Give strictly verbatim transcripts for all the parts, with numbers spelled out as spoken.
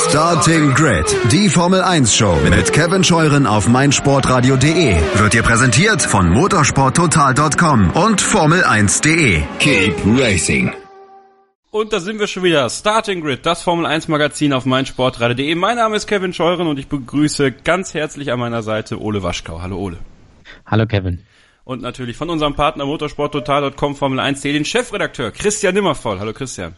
Starting Grid, die Formel eins Show mit Kevin Scheuren auf meinsportradio punkt de wird dir präsentiert von motorsporttotal punkt com und formel eins punkt de. Keep racing. Und da sind wir schon wieder. Starting Grid, das Formel eins Magazin auf meinsportradio punkt de. Mein Name ist Kevin Scheuren und ich begrüße ganz herzlich an meiner Seite Ole Waschkau. Hallo Ole. Hallo Kevin. Und natürlich von unserem Partner motorsporttotal punkt com, formel eins punkt de, den Chefredakteur Christian Nimmervoll. Hallo Christian.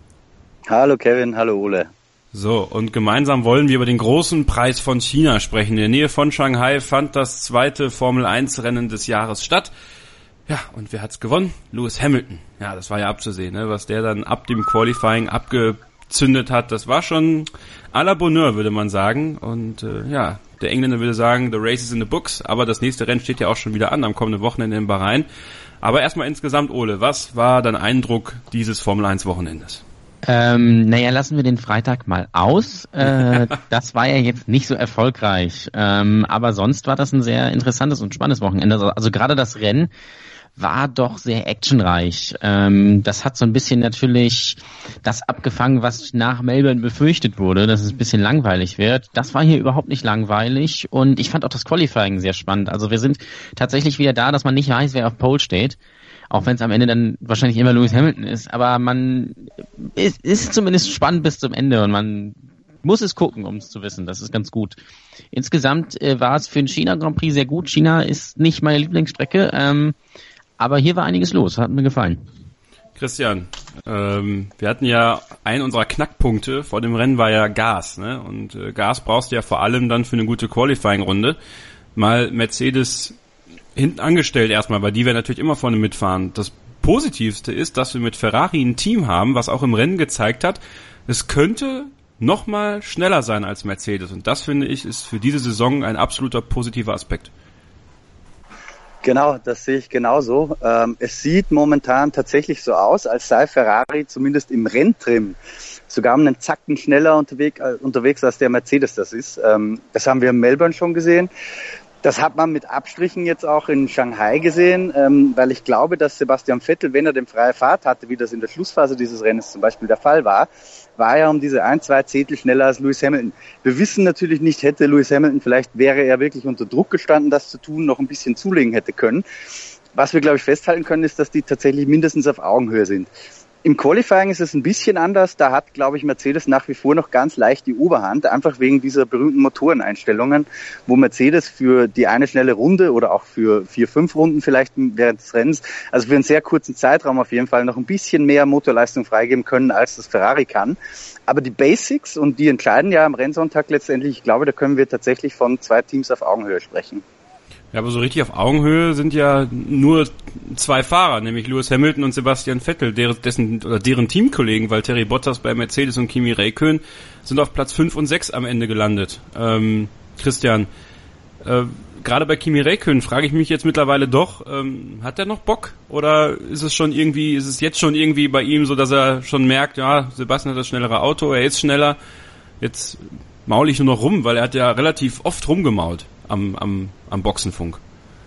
Hallo Kevin, hallo Ole. So, und gemeinsam wollen wir über den großen Preis von China sprechen. In der Nähe von Shanghai fand das zweite Formel eins Rennen des Jahres statt. Ja, und wer hat's gewonnen? Lewis Hamilton. Ja, das war ja abzusehen, ne? Was der dann ab dem Qualifying abgezündet hat. Das war schon à la Bonheur, würde man sagen. Und äh, ja, der Engländer würde sagen, the race is in the books. Aber das nächste Rennen steht ja auch schon wieder an, am kommenden Wochenende in Bahrain. Aber erstmal insgesamt, Ole, was war dein Eindruck dieses Formel eins Wochenendes? Ähm, naja, lassen wir den Freitag mal aus. Äh, das war ja jetzt nicht so erfolgreich. Ähm, aber sonst war das ein sehr interessantes und spannendes Wochenende. Also, also gerade das Rennen war doch sehr actionreich. Ähm, das hat so ein bisschen natürlich das abgefangen, was nach Melbourne befürchtet wurde, dass es ein bisschen langweilig wird. Das war hier überhaupt nicht langweilig und ich fand auch das Qualifying sehr spannend. Also wir sind tatsächlich wieder da, dass man nicht weiß, wer auf Pole steht. Auch wenn es am Ende dann wahrscheinlich immer Lewis Hamilton ist. Aber man ist, ist zumindest spannend bis zum Ende und man muss es gucken, um es zu wissen. Das ist ganz gut. Insgesamt äh, war es für den China Grand Prix sehr gut. China ist nicht meine Lieblingsstrecke, ähm, aber hier war einiges los. Hat mir gefallen. Christian, ähm, wir hatten ja einen unserer Knackpunkte vor dem Rennen war ja Gas, ne? Und äh, Gas brauchst du ja vor allem dann für eine gute Qualifying-Runde. Mal Mercedes hinten angestellt erstmal, weil die werden natürlich immer vorne mitfahren. Das Positivste ist, dass wir mit Ferrari ein Team haben, was auch im Rennen gezeigt hat, es könnte noch mal schneller sein als Mercedes. Und das, finde ich, ist für diese Saison ein absoluter positiver Aspekt. Genau, das sehe ich genauso. Ähm, es sieht momentan tatsächlich so aus, als sei Ferrari zumindest im Renntrim sogar einen Zacken schneller unterwegs, äh, unterwegs als der Mercedes das ist. Ähm, das haben wir in Melbourne schon gesehen. Das hat man mit Abstrichen jetzt auch in Shanghai gesehen, ähm, weil ich glaube, dass Sebastian Vettel, wenn er den freie Fahrt hatte, wie das in der Schlussphase dieses Rennens zum Beispiel der Fall war, war er um diese ein, zwei Zehntel schneller als Lewis Hamilton. Wir wissen natürlich nicht, hätte Lewis Hamilton, vielleicht wäre er wirklich unter Druck gestanden, das zu tun, noch ein bisschen zulegen hätte können. Was wir, glaube ich, festhalten können, ist, dass die tatsächlich mindestens auf Augenhöhe sind. Im Qualifying ist es ein bisschen anders. Da hat, glaube ich, Mercedes nach wie vor noch ganz leicht die Oberhand, einfach wegen dieser berühmten Motoreneinstellungen, wo Mercedes für die eine schnelle Runde oder auch für vier, fünf Runden vielleicht während des Rennens, also für einen sehr kurzen Zeitraum auf jeden Fall noch ein bisschen mehr Motorleistung freigeben können, als das Ferrari kann. Aber die Basics, und die entscheiden ja am Rennsonntag letztendlich, ich glaube, da können wir tatsächlich von zwei Teams auf Augenhöhe sprechen. Ja, aber so richtig auf Augenhöhe sind ja nur zwei Fahrer, nämlich Lewis Hamilton und Sebastian Vettel, deren, dessen, oder deren Teamkollegen, Valtteri Bottas bei Mercedes und Kimi Räikkönen, sind auf Platz fünf und sechs am Ende gelandet. Ähm, Christian, äh, gerade bei Kimi Räikkönen frage ich mich jetzt mittlerweile doch, ähm, hat er noch Bock? Oder ist es schon irgendwie, ist es jetzt schon irgendwie bei ihm so, dass er schon merkt, ja, Sebastian hat das schnellere Auto, er ist schneller, jetzt maul ich nur noch rum, weil er hat ja relativ oft rumgemault am, am, am Boxenfunk.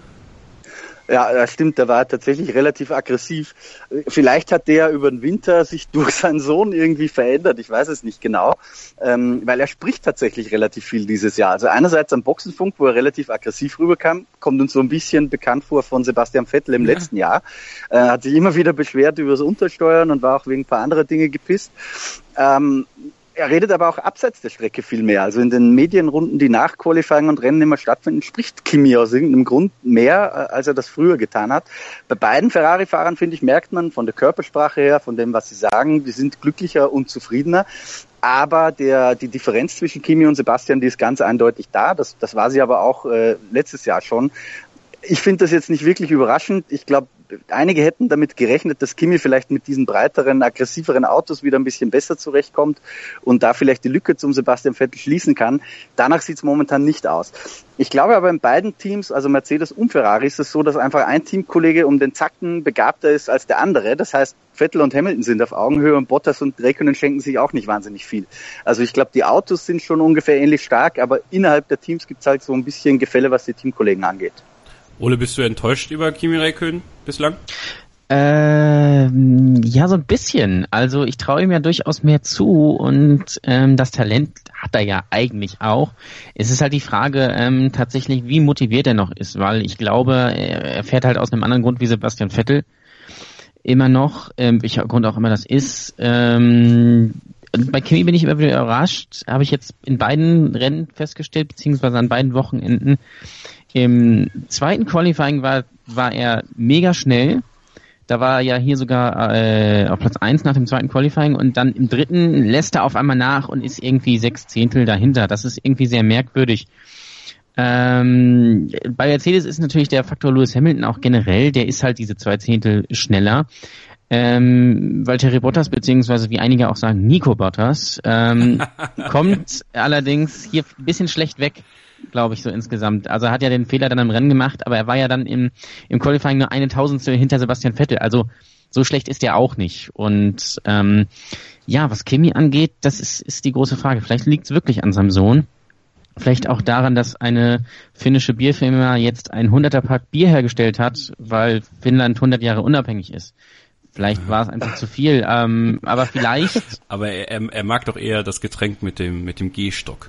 Ja, das stimmt, der war tatsächlich relativ aggressiv. Vielleicht hat der über den Winter sich durch seinen Sohn irgendwie verändert, ich weiß es nicht genau, ähm, weil er spricht tatsächlich relativ viel dieses Jahr. Also einerseits am Boxenfunk, wo er relativ aggressiv rüberkam, kommt uns so ein bisschen bekannt vor von Sebastian Vettel im ja. letzten Jahr. Äh, hat sich immer wieder beschwert über das Untersteuern und war auch wegen ein paar anderer Dinge gepisst. Ähm, Er redet aber auch abseits der Strecke viel mehr. Also in den Medienrunden, die nach Qualifying und Rennen immer stattfinden, spricht Kimi aus irgendeinem Grund mehr, als er das früher getan hat. Bei beiden Ferrari-Fahrern, finde ich, merkt man von der Körpersprache her, von dem, was sie sagen, die sind glücklicher und zufriedener. Aber der, die Differenz zwischen Kimi und Sebastian, die ist ganz eindeutig da. Das, das war sie aber auch äh, letztes Jahr schon. Ich finde das jetzt nicht wirklich überraschend. Ich glaube, einige hätten damit gerechnet, dass Kimi vielleicht mit diesen breiteren, aggressiveren Autos wieder ein bisschen besser zurechtkommt und da vielleicht die Lücke zum Sebastian Vettel schließen kann. Danach sieht es momentan nicht aus. Ich glaube aber in beiden Teams, also Mercedes und Ferrari, ist es so, dass einfach ein Teamkollege um den Zacken begabter ist als der andere. Das heißt, Vettel und Hamilton sind auf Augenhöhe und Bottas und Räikkönen schenken sich auch nicht wahnsinnig viel. Also ich glaube, die Autos sind schon ungefähr ähnlich stark, aber innerhalb der Teams gibt es halt so ein bisschen Gefälle, was die Teamkollegen angeht. Ole, bist du enttäuscht über Kimi Räikkönen bislang? Ähm, ja, so ein bisschen. Also ich traue ihm ja durchaus mehr zu und ähm, das Talent hat er ja eigentlich auch. Es ist halt die Frage ähm, tatsächlich, wie motiviert er noch ist, weil ich glaube, er fährt halt aus einem anderen Grund wie Sebastian Vettel immer noch, ähm, welcher Grund auch immer das ist. Ähm, bei Kimi bin ich immer wieder überrascht, habe ich jetzt in beiden Rennen festgestellt, beziehungsweise an beiden Wochenenden. Im zweiten Qualifying war, war er mega schnell. Da war er ja hier sogar äh, auf Platz eins nach dem zweiten Qualifying und dann im dritten lässt er auf einmal nach und ist irgendwie sechs Zehntel dahinter. Das ist irgendwie sehr merkwürdig. Ähm, bei Mercedes ist natürlich der Faktor Lewis Hamilton auch generell, der ist halt diese zwei Zehntel schneller. Ähm, Valtteri Bottas, beziehungsweise wie einige auch sagen, Nico Bottas, ähm, kommt allerdings hier ein bisschen schlecht weg, glaube ich, so insgesamt. Also er hat ja den Fehler dann im Rennen gemacht, aber er war ja dann im, im Qualifying nur eine Tausendstel hinter Sebastian Vettel. Also so schlecht ist er auch nicht. Und ähm, ja, was Kimi angeht, das ist, ist die große Frage. Vielleicht liegt es wirklich an seinem Sohn. Vielleicht auch daran, dass eine finnische Bierfirma jetzt ein hunderter Pack Bier hergestellt hat, weil Finnland hundert Jahre unabhängig ist. Vielleicht war es einfach zu viel, ähm, aber vielleicht... Aber er, er mag doch eher das Getränk mit dem mit dem Gehstock.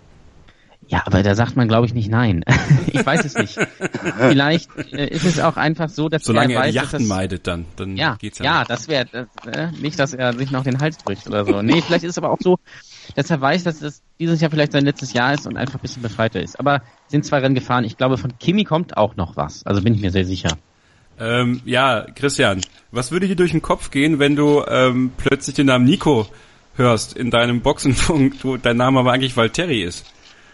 Ja, aber da sagt man, glaube ich, nicht nein. Ich weiß es nicht. Vielleicht äh, ist es auch einfach so, dass Solange er weiß, er die Yachten dass das, meidet, dann, dann ja, geht's ja. Ja, nicht. das wäre das, äh, nicht, dass er sich noch den Hals bricht oder so. Nee, vielleicht ist es aber auch so, dass er weiß, dass das dieses Jahr vielleicht sein letztes Jahr ist und einfach ein bisschen befreiter ist. Aber sind zwei Rennen gefahren. Ich glaube, von Kimi kommt auch noch was. Also bin ich mir sehr sicher. Ähm, ja, Christian, was würde dir durch den Kopf gehen, wenn du ähm, plötzlich den Namen Nico hörst in deinem Boxenfunk, wo dein Name aber eigentlich Valtteri ist?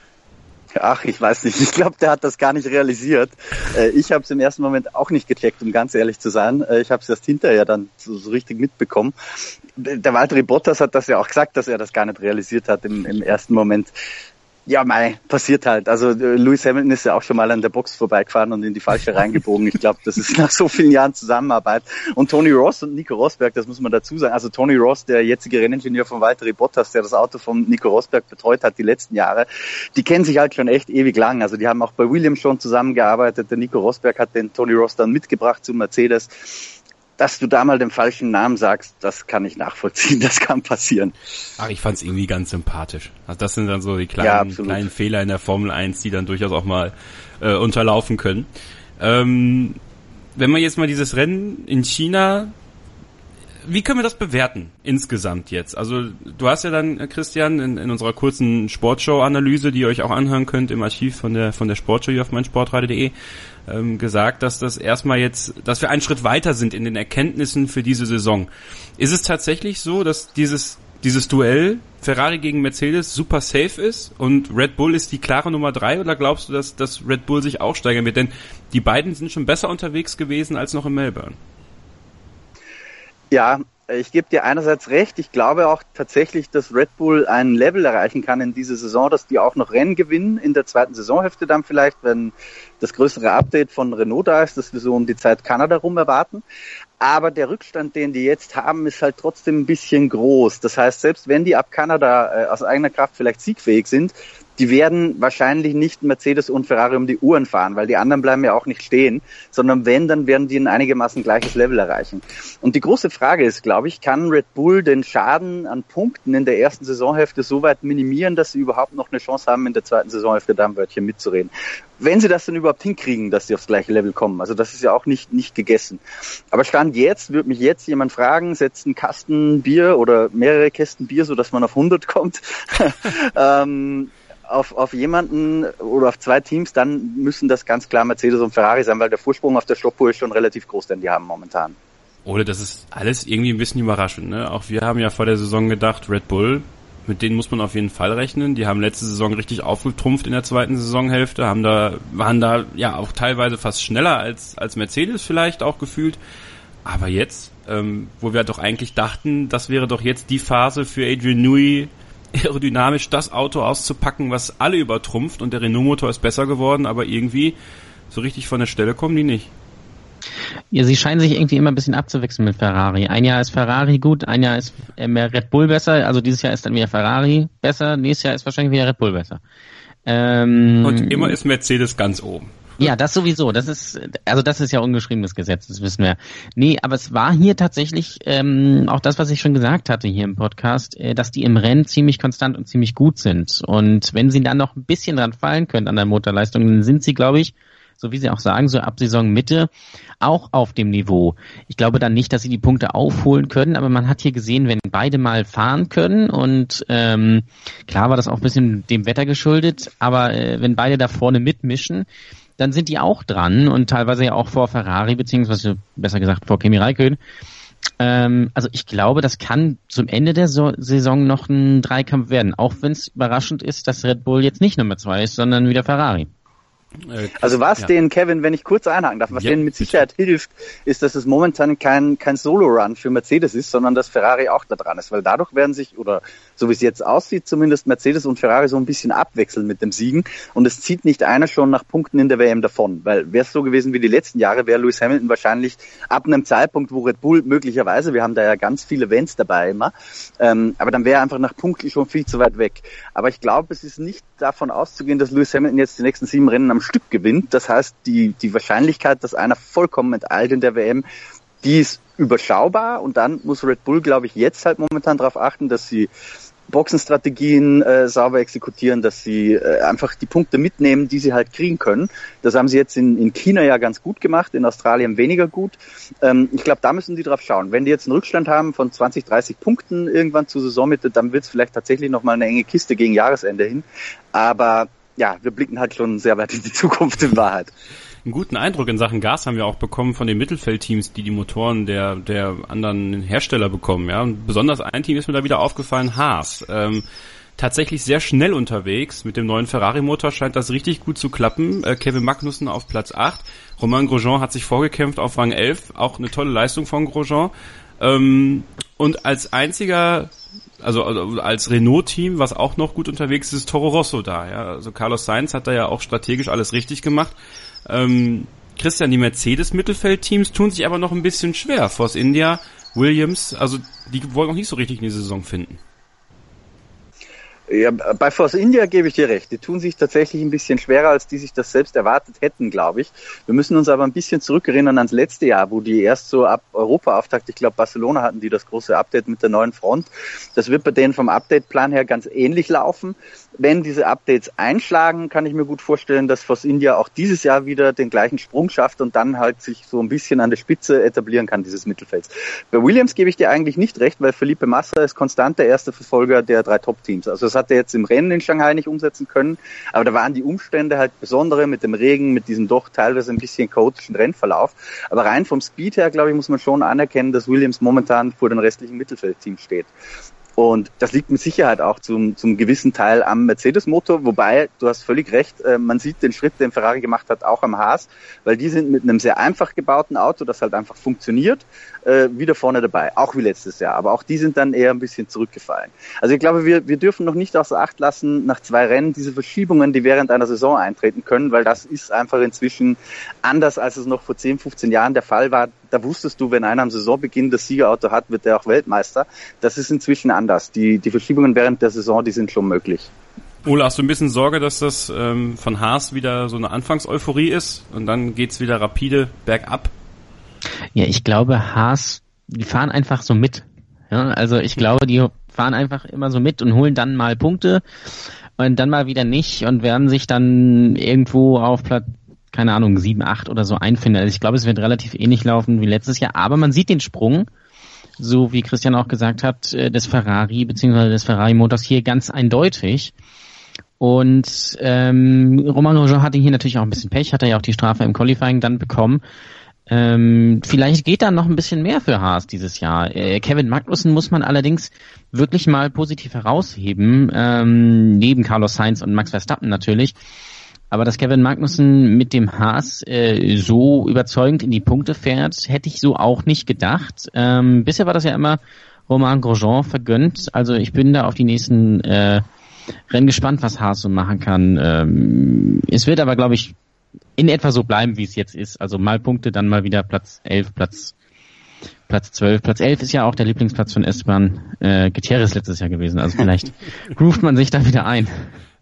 Ach, ich weiß nicht. Ich glaube, der hat das gar nicht realisiert. Äh, ich habe es im ersten Moment auch nicht gecheckt, um ganz ehrlich zu sein. Äh, ich habe es erst hinterher dann so, so richtig mitbekommen. Der Valtteri Bottas hat das ja auch gesagt, dass er das gar nicht realisiert hat im, im ersten Moment. Ja, mei, passiert halt. Also Lewis Hamilton ist ja auch schon mal an der Box vorbeigefahren und in die falsche reingebogen. Ich glaube, das ist nach so vielen Jahren Zusammenarbeit. Und Tony Ross und Nico Rosberg, das muss man dazu sagen. Also Tony Ross, der jetzige Renningenieur von Valtteri Bottas, der das Auto von Nico Rosberg betreut hat die letzten Jahre, die kennen sich halt schon echt ewig lang. Also die haben auch bei Williams schon zusammengearbeitet. Der Nico Rosberg hat den Tony Ross dann mitgebracht zu Mercedes. Dass du da mal den falschen Namen sagst, das kann ich nachvollziehen, das kann passieren. Ach, ich fand's irgendwie ganz sympathisch. Also das sind dann so die kleinen, ja, kleinen Fehler in der Formel eins, die dann durchaus auch mal äh, unterlaufen können. Ähm, wenn man jetzt mal dieses Rennen in China, wie können wir das bewerten insgesamt jetzt? Also du hast ja dann, Christian, in, in unserer kurzen Sportshow-Analyse, die ihr euch auch anhören könnt im Archiv von der von der Sportshow hier auf meinsportradio punkt de, ähm, gesagt, dass das erstmal jetzt, dass wir einen Schritt weiter sind in den Erkenntnissen für diese Saison. Ist es tatsächlich so, dass dieses dieses Duell Ferrari gegen Mercedes super safe ist und Red Bull ist die klare Nummer drei, oder glaubst du, dass, dass Red Bull sich auch steigern wird? Denn die beiden sind schon besser unterwegs gewesen als noch in Melbourne. Ja, ich gebe dir einerseits recht. Ich glaube auch tatsächlich, dass Red Bull ein Level erreichen kann in dieser Saison, dass die auch noch Rennen gewinnen in der zweiten Saisonhälfte dann vielleicht, wenn das größere Update von Renault da ist, dass wir so um die Zeit Kanada rum erwarten. Aber der Rückstand, den die jetzt haben, ist halt trotzdem ein bisschen groß. Das heißt, selbst wenn die ab Kanada äh, aus eigener Kraft vielleicht siegfähig sind, die werden wahrscheinlich nicht Mercedes und Ferrari um die Uhren fahren, weil die anderen bleiben ja auch nicht stehen, sondern wenn, dann werden die ein einigermaßen gleiches Level erreichen. Und die große Frage ist, glaube ich, kann Red Bull den Schaden an Punkten in der ersten Saisonhälfte so weit minimieren, dass sie überhaupt noch eine Chance haben, in der zweiten Saisonhälfte da ein Wörtchen mitzureden. Wenn sie das denn überhaupt hinkriegen, dass sie aufs gleiche Level kommen. Also das ist ja auch nicht nicht gegessen. Aber Stand jetzt, würde mich jetzt jemand fragen, setzt einen Kasten Bier oder mehrere Kästen Bier, so dass man auf hundert kommt, ähm, auf, auf jemanden oder auf zwei Teams, dann müssen das ganz klar Mercedes und Ferrari sein, weil der Vorsprung auf der Stoppuhr ist schon relativ groß, den die haben momentan. Oder das ist alles irgendwie ein bisschen überraschend, ne? Auch wir haben ja vor der Saison gedacht, Red Bull, mit denen muss man auf jeden Fall rechnen. Die haben letzte Saison richtig aufgetrumpft in der zweiten Saisonhälfte, haben da, waren da ja auch teilweise fast schneller als, als Mercedes vielleicht auch gefühlt. Aber jetzt, ähm, wo wir doch eigentlich dachten, das wäre doch jetzt die Phase für Adrian Newey, aerodynamisch das Auto auszupacken, was alle übertrumpft, und der Renault-Motor ist besser geworden, aber irgendwie so richtig von der Stelle kommen die nicht. Ja, sie scheinen sich irgendwie immer ein bisschen abzuwechseln mit Ferrari. Ein Jahr ist Ferrari gut, ein Jahr ist mehr Red Bull besser, also dieses Jahr ist dann wieder Ferrari besser, nächstes Jahr ist wahrscheinlich wieder Red Bull besser. Ähm, und immer ist Mercedes ganz oben. Ja, das sowieso. Das ist, also das ist ja ungeschriebenes Gesetz, das wissen wir. Nee, aber es war hier tatsächlich ähm, auch das, was ich schon gesagt hatte hier im Podcast, äh, dass die im Rennen ziemlich konstant und ziemlich gut sind. Und wenn sie dann noch ein bisschen dran fallen können an der Motorleistung, dann sind sie, glaube ich, so wie Sie auch sagen, so ab Saisonmitte auch auf dem Niveau. Ich glaube dann nicht, dass sie die Punkte aufholen können, aber man hat hier gesehen, wenn beide mal fahren können und ähm, klar war das auch ein bisschen dem Wetter geschuldet, aber äh, wenn beide da vorne mitmischen, dann sind die auch dran und teilweise ja auch vor Ferrari, beziehungsweise besser gesagt vor Kimi Räikkönen. Ähm, also ich glaube, das kann zum Ende der so- Saison noch ein Dreikampf werden, auch wenn es überraschend ist, dass Red Bull jetzt nicht Nummer zwei ist, sondern wieder Ferrari. Also was ja. denen, Kevin, wenn ich kurz einhaken darf, was ja, denen mit Sicherheit bitte. hilft, ist, dass es momentan kein kein Solo-Run für Mercedes ist, sondern dass Ferrari auch da dran ist, weil dadurch werden sich, oder so wie es jetzt aussieht, zumindest Mercedes und Ferrari so ein bisschen abwechseln mit dem Siegen und es zieht nicht einer schon nach Punkten in der W M davon, weil wäre es so gewesen wie die letzten Jahre, wäre Lewis Hamilton wahrscheinlich ab einem Zeitpunkt, wo Red Bull möglicherweise, wir haben da ja ganz viele Wenns dabei immer, ähm, aber dann wäre er einfach nach Punkten schon viel zu weit weg. Aber ich glaube, es ist nicht davon auszugehen, dass Lewis Hamilton jetzt die nächsten sieben Rennen am Stück gewinnt. Das heißt, die die Wahrscheinlichkeit, dass einer vollkommen enteilt in der W M, die ist überschaubar und dann muss Red Bull, glaube ich, jetzt halt momentan darauf achten, dass sie Boxenstrategien äh, sauber exekutieren, dass sie äh, einfach die Punkte mitnehmen, die sie halt kriegen können. Das haben sie jetzt in, in China ja ganz gut gemacht, in Australien weniger gut. Ähm, ich glaube, da müssen die drauf schauen. Wenn die jetzt einen Rückstand haben von zwanzig, dreißig Punkten irgendwann zur Saisonmitte, dann wird es vielleicht tatsächlich nochmal eine enge Kiste gegen Jahresende hin. Aber ja, wir blicken halt schon sehr weit in die Zukunft in Wahrheit. Einen guten Eindruck in Sachen Gas haben wir auch bekommen von den Mittelfeldteams, die die Motoren der der anderen Hersteller bekommen. Ja, und besonders ein Team ist mir da wieder aufgefallen, Haas. Ähm, tatsächlich sehr schnell unterwegs. Mit dem neuen Ferrari-Motor scheint das richtig gut zu klappen. Äh, Kevin Magnussen auf Platz acht. Romain Grosjean hat sich vorgekämpft auf Rang elf. Auch eine tolle Leistung von Grosjean. Ähm, und als einziger... Also, also als Renault-Team, was auch noch gut unterwegs ist, ist Toro Rosso da. Ja? Also Carlos Sainz hat da ja auch strategisch alles richtig gemacht. Ähm, Christian, die Mercedes-Mittelfeld-Teams tun sich aber noch ein bisschen schwer. Force India, Williams, also die wollen auch nicht so richtig in die Saison finden. Ja, bei Force India gebe ich dir recht. Die tun sich tatsächlich ein bisschen schwerer, als die sich das selbst erwartet hätten, glaube ich. Wir müssen uns aber ein bisschen zurückerinnern ans letzte Jahr, wo die erst so ab Europa-Auftakt, ich glaube Barcelona hatten die das große Update mit der neuen Front. Das wird bei denen vom Update-Plan her ganz ähnlich laufen. Wenn diese Updates einschlagen, kann ich mir gut vorstellen, dass Force India auch dieses Jahr wieder den gleichen Sprung schafft und dann halt sich so ein bisschen an der Spitze etablieren kann, dieses Mittelfelds. Bei Williams gebe ich dir eigentlich nicht recht, weil Felipe Massa ist konstant der erste Verfolger der drei Top-Teams. Also das hat er jetzt im Rennen in Shanghai nicht umsetzen können, aber da waren die Umstände halt besondere mit dem Regen, mit diesem doch teilweise ein bisschen chaotischen Rennverlauf. Aber rein vom Speed her, glaube ich, muss man schon anerkennen, dass Williams momentan vor den restlichen Mittelfeldteams steht. Und das liegt mit Sicherheit auch zum, zum gewissen Teil am Mercedes-Motor, wobei, du hast völlig recht, äh, man sieht den Schritt, den Ferrari gemacht hat, auch am Haas, weil die sind mit einem sehr einfach gebauten Auto, das halt einfach funktioniert, äh, wieder vorne dabei, auch wie letztes Jahr. Aber auch die sind dann eher ein bisschen zurückgefallen. Also ich glaube, wir, wir dürfen noch nicht außer Acht lassen, nach zwei Rennen, diese Verschiebungen, die während einer Saison eintreten können, weil das ist einfach inzwischen anders, als es noch vor zehn, fünfzehn Jahren der Fall war. Da wusstest du, wenn einer am Saisonbeginn das Siegerauto hat, wird er auch Weltmeister. Das ist inzwischen anders. Die, die Verschiebungen während der Saison, die sind schon möglich. Ole, hast du ein bisschen Sorge, dass das ähm, von Haas wieder so eine Anfangseuphorie ist und dann geht's wieder rapide bergab? Ja, ich glaube, Haas, die fahren einfach so mit. Ja, also ich glaube, die fahren einfach immer so mit und holen dann mal Punkte und dann mal wieder nicht und werden sich dann irgendwo auf Platz, keine Ahnung, sieben, acht oder so einfinden. Also ich glaube, es wird relativ ähnlich laufen wie letztes Jahr, aber man sieht den Sprung, so wie Christian auch gesagt hat, des Ferrari bzw. des Ferrari-Motors hier ganz eindeutig. Und ähm, Romain Grosjean hatte hier natürlich auch ein bisschen Pech, hat er ja auch die Strafe im Qualifying dann bekommen. Ähm, vielleicht geht da noch ein bisschen mehr für Haas dieses Jahr. Äh, Kevin Magnussen muss man allerdings wirklich mal positiv herausheben, ähm, neben Carlos Sainz und Max Verstappen natürlich. Aber dass Kevin Magnussen mit dem Haas äh, so überzeugend in die Punkte fährt, hätte ich so auch nicht gedacht. Ähm, bisher war das ja immer Romain Grosjean vergönnt. Also ich bin da auf die nächsten äh, Rennen gespannt, was Haas so machen kann. Ähm, es wird aber, glaube ich, in etwa so bleiben, wie es jetzt ist. Also mal Punkte, dann mal wieder Platz elf, Platz Platz zwölf. Platz elf ist ja auch der Lieblingsplatz von Esteban äh, Gutierrez letztes Jahr gewesen. Also vielleicht ruft man sich da wieder ein.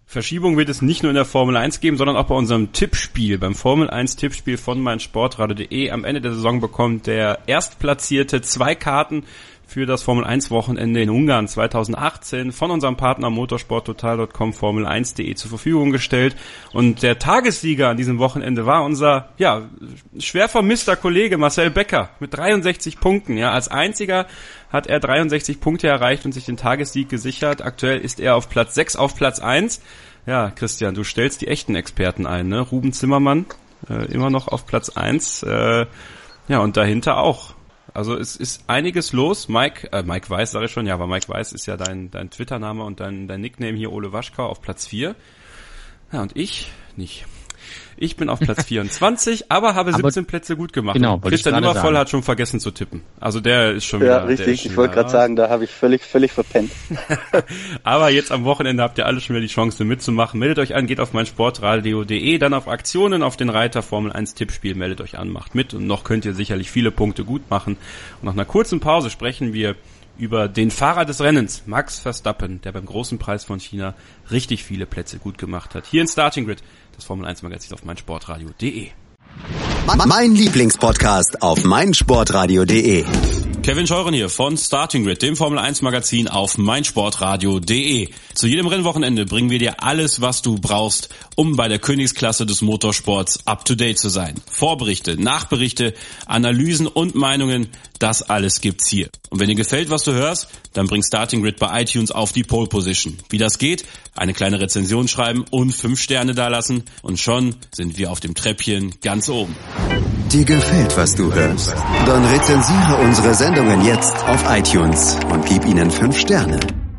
Verschiebung wird es nicht nur in der Formel eins geben, sondern auch bei unserem Tippspiel, beim Formel eins Tippspiel von meinsportradio punkt de. Am Ende der Saison bekommt der Erstplatzierte zwei Karten für das Formel eins Wochenende in Ungarn zweitausendachtzehn von unserem Partner motorsporttotal punkt com Formel eins punkt de zur Verfügung gestellt. Und der Tagessieger an diesem Wochenende war unser, ja, schwer vermisster Kollege Marcel Becker mit dreiundsechzig Punkten. Ja, als einziger hat er dreiundsechzig Punkte erreicht und sich den Tagessieg gesichert. Aktuell ist er auf Platz sechs, auf Platz eins. Ja, Christian, du stellst die echten Experten ein, ne? Ruben Zimmermann, äh, immer noch auf Platz eins. Äh, ja, und dahinter auch. Also es ist einiges los. Mike, äh, Mike Weiß, sage ich schon, ja, aber Mike Weiß ist ja dein dein Twitter-Name und dein dein Nickname hier, Ole Waschkau, auf Platz vier. Ja, und ich nicht. Ich bin auf Platz vierundzwanzig, aber habe aber siebzehn Plätze gut gemacht. Genau, Christian Nimmervoll hat schon vergessen zu tippen. Also der ist schon wieder... Ja, richtig. Ich wollte gerade sagen, da habe ich völlig völlig verpennt. Aber jetzt am Wochenende habt ihr alle schon wieder die Chance mitzumachen. Meldet euch an, geht auf meinsportradio punkt de, dann auf Aktionen, auf den Reiter Formel eins Tippspiel, meldet euch an, macht mit und noch könnt ihr sicherlich viele Punkte gut machen. Und nach einer kurzen Pause sprechen wir über den Fahrer des Rennens, Max Verstappen, der beim großen Preis von China richtig viele Plätze gut gemacht hat. Hier in Starting Grid, das Formel eins Magazin auf meinsportradio punkt de. Mein Lieblingspodcast auf meinsportradio punkt de. Kevin Scheuren hier von Starting Grid, dem Formel eins Magazin auf meinsportradio punkt de. Zu jedem Rennwochenende bringen wir dir alles, was du brauchst, um bei der Königsklasse des Motorsports up to date zu sein. Vorberichte, Nachberichte, Analysen und Meinungen, das alles gibt's hier. Und wenn dir gefällt, was du hörst, dann bring Starting Grid bei iTunes auf die Pole Position. Wie das geht? Eine kleine Rezension schreiben und fünf Sterne dalassen und schon sind wir auf dem Treppchen ganz oben. Dir gefällt, was du hörst? Dann rezensiere unsere Sendungen jetzt auf iTunes und gib ihnen fünf Sterne.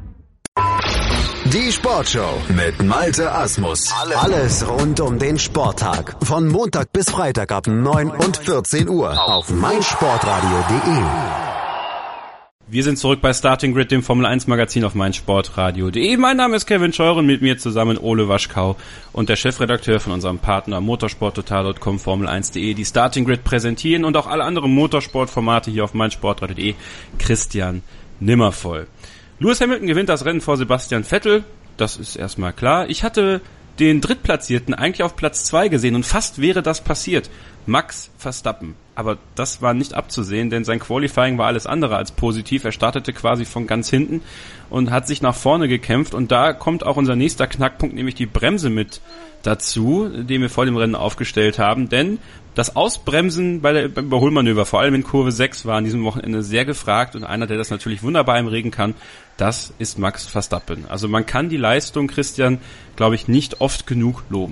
Die Sportshow mit Malte Asmus. Alles rund um den Sporttag. Von Montag bis Freitag ab neun und vierzehn Uhr auf meinsportradio punkt de. Wir sind zurück bei Starting Grid, dem Formel eins Magazin auf meinsportradio punkt de. Mein Name ist Kevin Scheuren, mit mir zusammen Ole Waschkau und der Chefredakteur von unserem Partner motorsporttotal punkt com Formel eins punkt de, die Starting Grid präsentieren und auch alle anderen Motorsportformate hier auf meinsportradio punkt de, Christian Nimmervoll. Lewis Hamilton gewinnt das Rennen vor Sebastian Vettel, das ist erstmal klar. Ich hatte den Drittplatzierten eigentlich auf Platz zwei gesehen und fast wäre das passiert. Max Verstappen. Aber das war nicht abzusehen, denn sein Qualifying war alles andere als positiv. Er startete quasi von ganz hinten und hat sich nach vorne gekämpft. Und da kommt auch unser nächster Knackpunkt, nämlich die Bremse mit dazu, den wir vor dem Rennen aufgestellt haben. Denn das Ausbremsen bei der beim Überholmanöver, vor allem in Kurve sechs, war an diesem Wochenende sehr gefragt. Und einer, der das natürlich wunderbar im Regen kann, das ist Max Verstappen. Also man kann die Leistung, Christian, glaube ich, nicht oft genug loben.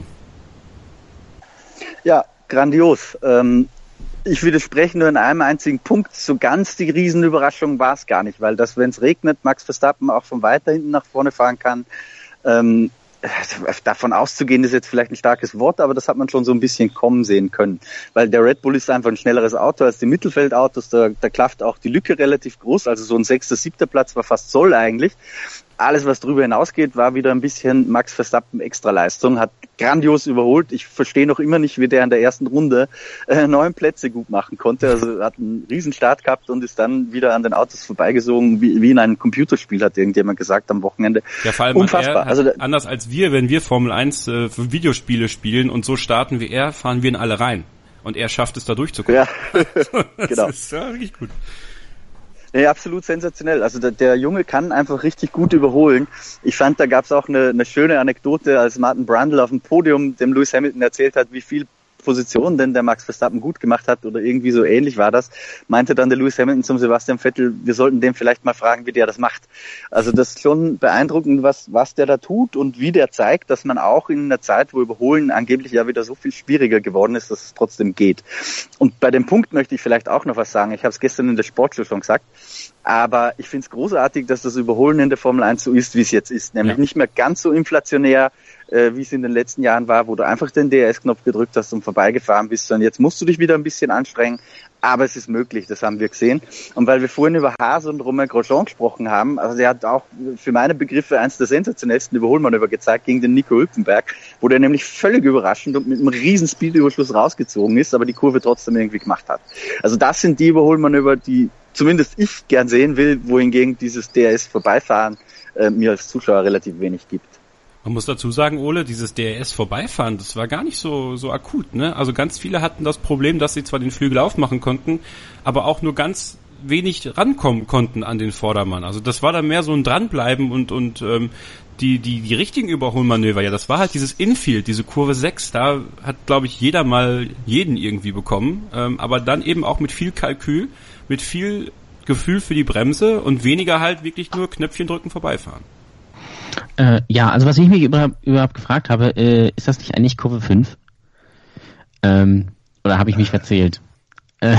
Ja, grandios. Ähm Ich widerspreche nur in einem einzigen Punkt. So ganz die Riesenüberraschung war es gar nicht, weil das, wenn es regnet, Max Verstappen auch von weiter hinten nach vorne fahren kann. Ähm, davon auszugehen ist jetzt vielleicht ein starkes Wort, aber das hat man schon so ein bisschen kommen sehen können. Weil der Red Bull ist einfach ein schnelleres Auto als die Mittelfeldautos. Da, da klafft auch die Lücke relativ groß. Also so ein sechster, siebter Platz war fast Soll eigentlich. Alles, was darüber hinausgeht, war wieder ein bisschen Max Verstappen Extraleistung, hat grandios überholt. Ich verstehe noch immer nicht, wie der in der ersten Runde äh, neun Plätze gut machen konnte. Also hat einen riesen Start gehabt und ist dann wieder an den Autos vorbeigesogen, wie, wie in einem Computerspiel, hat irgendjemand gesagt am Wochenende. Ja, vor allem unfassbar. Er, also anders als wir, wenn wir Formel eins äh, für Videospiele spielen und so starten wie er, fahren wir in alle rein. Und er schafft es da durchzukommen. Ja, genau. Das ist ja wirklich gut. Nee, absolut sensationell. Also der, der Junge kann einfach richtig gut überholen. Ich fand, da gab es auch eine, eine schöne Anekdote, als Martin Brundle auf dem Podium dem Lewis Hamilton erzählt hat, wie viel Position denn der Max Verstappen gut gemacht hat oder irgendwie so ähnlich war das, meinte dann der Lewis Hamilton zum Sebastian Vettel, wir sollten den vielleicht mal fragen, wie der das macht. Also das ist schon beeindruckend, was was der da tut und wie der zeigt, dass man auch in einer Zeit, wo Überholen angeblich ja wieder so viel schwieriger geworden ist, dass es trotzdem geht. Und bei dem Punkt möchte ich vielleicht auch noch was sagen. Ich habe es gestern in der Sportshow schon gesagt, aber ich finde es großartig, dass das Überholen in der Formel eins so ist, wie es jetzt ist. Nämlich ja. nicht mehr ganz so inflationär, äh, wie es in den letzten Jahren war, wo du einfach den D R S-Knopf gedrückt hast und vorbeigefahren bist, sondern jetzt musst du dich wieder ein bisschen anstrengen. Aber es ist möglich, das haben wir gesehen. Und weil wir vorhin über Haas und Romain Grosjean gesprochen haben, also der hat auch für meine Begriffe eins der sensationellsten Überholmanöver gezeigt gegen den Nico Hülkenberg, wo der nämlich völlig überraschend und mit einem riesen Speedüberschluss rausgezogen ist, aber die Kurve trotzdem irgendwie gemacht hat. Also das sind die Überholmanöver, die zumindest ich gern sehen will, wohingegen dieses D R S-Vorbeifahren äh, mir als Zuschauer relativ wenig gibt. Man muss dazu sagen, Ole, dieses D R S-Vorbeifahren, das war gar nicht so so akut, ne? Also ganz viele hatten das Problem, dass sie zwar den Flügel aufmachen konnten, aber auch nur ganz wenig rankommen konnten an den Vordermann. Also das war dann mehr so ein Dranbleiben und und ähm, die die die richtigen Überholmanöver. Ja, das war halt dieses Infield, diese Kurve sechs. Da hat, glaube ich, jeder mal jeden irgendwie bekommen. Ähm, aber dann eben auch mit viel Kalkül, mit viel Gefühl für die Bremse und weniger halt wirklich nur Knöpfchen drücken, vorbeifahren. Äh, ja, also was ich mich überhaupt, überhaupt gefragt habe, äh, ist das nicht eigentlich Kurve fünf? Ähm, oder habe ich mich verzählt? Äh,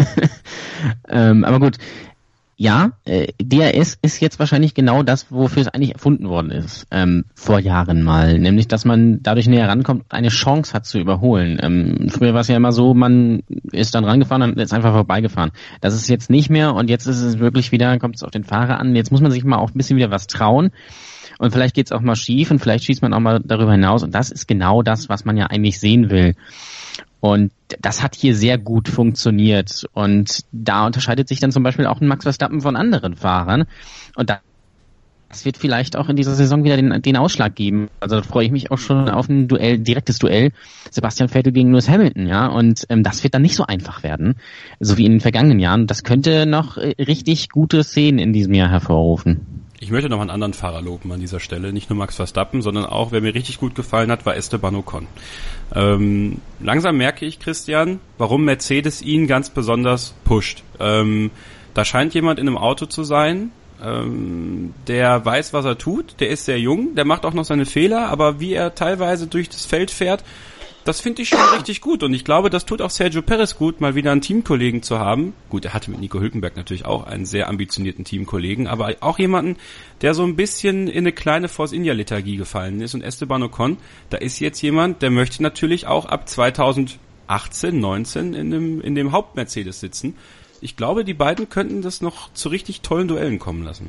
ähm, aber gut, ja, äh, D R S ist jetzt wahrscheinlich genau das, wofür es eigentlich erfunden worden ist, ähm, vor Jahren mal. Nämlich, dass man dadurch näher rankommt und eine Chance hat zu überholen. Ähm, früher war es ja immer so, man ist dann rangefahren und ist einfach vorbeigefahren. Das ist jetzt nicht mehr und jetzt ist es wirklich wieder, kommt es auf den Fahrer an. Jetzt muss man sich mal auch ein bisschen wieder was trauen. Und vielleicht geht's auch mal schief und vielleicht schießt man auch mal darüber hinaus. Und das ist genau das, was man ja eigentlich sehen will. Und das hat hier sehr gut funktioniert. Und da unterscheidet sich dann zum Beispiel auch ein Max Verstappen von anderen Fahrern. Und das wird vielleicht auch in dieser Saison wieder den, den Ausschlag geben. Also da freue ich mich auch schon auf ein Duell, direktes Duell. Sebastian Vettel gegen Lewis Hamilton, ja. Und ähm, das wird dann nicht so einfach werden, so wie in den vergangenen Jahren. Das könnte noch äh, richtig gute Szenen in diesem Jahr hervorrufen. Ich möchte noch einen anderen Fahrer loben an dieser Stelle. Nicht nur Max Verstappen, sondern auch, wer mir richtig gut gefallen hat, war Esteban Ocon. Ähm, langsam merke ich, Christian, warum Mercedes ihn ganz besonders pusht. Ähm, da scheint jemand in einem Auto zu sein, ähm, der weiß, was er tut. Der ist sehr jung, der macht auch noch seine Fehler, aber wie er teilweise durch das Feld fährt, das finde ich schon richtig gut. Und ich glaube, das tut auch Sergio Perez gut, mal wieder einen Teamkollegen zu haben. Gut, er hatte mit Nico Hülkenberg natürlich auch einen sehr ambitionierten Teamkollegen, aber auch jemanden, der so ein bisschen in eine kleine Force India-Lethargie gefallen ist. Und Esteban Ocon, da ist jetzt jemand, der möchte natürlich auch ab zweitausendachtzehn, neunzehn in dem, in dem Haupt-Mercedes sitzen. Ich glaube, die beiden könnten das noch zu richtig tollen Duellen kommen lassen.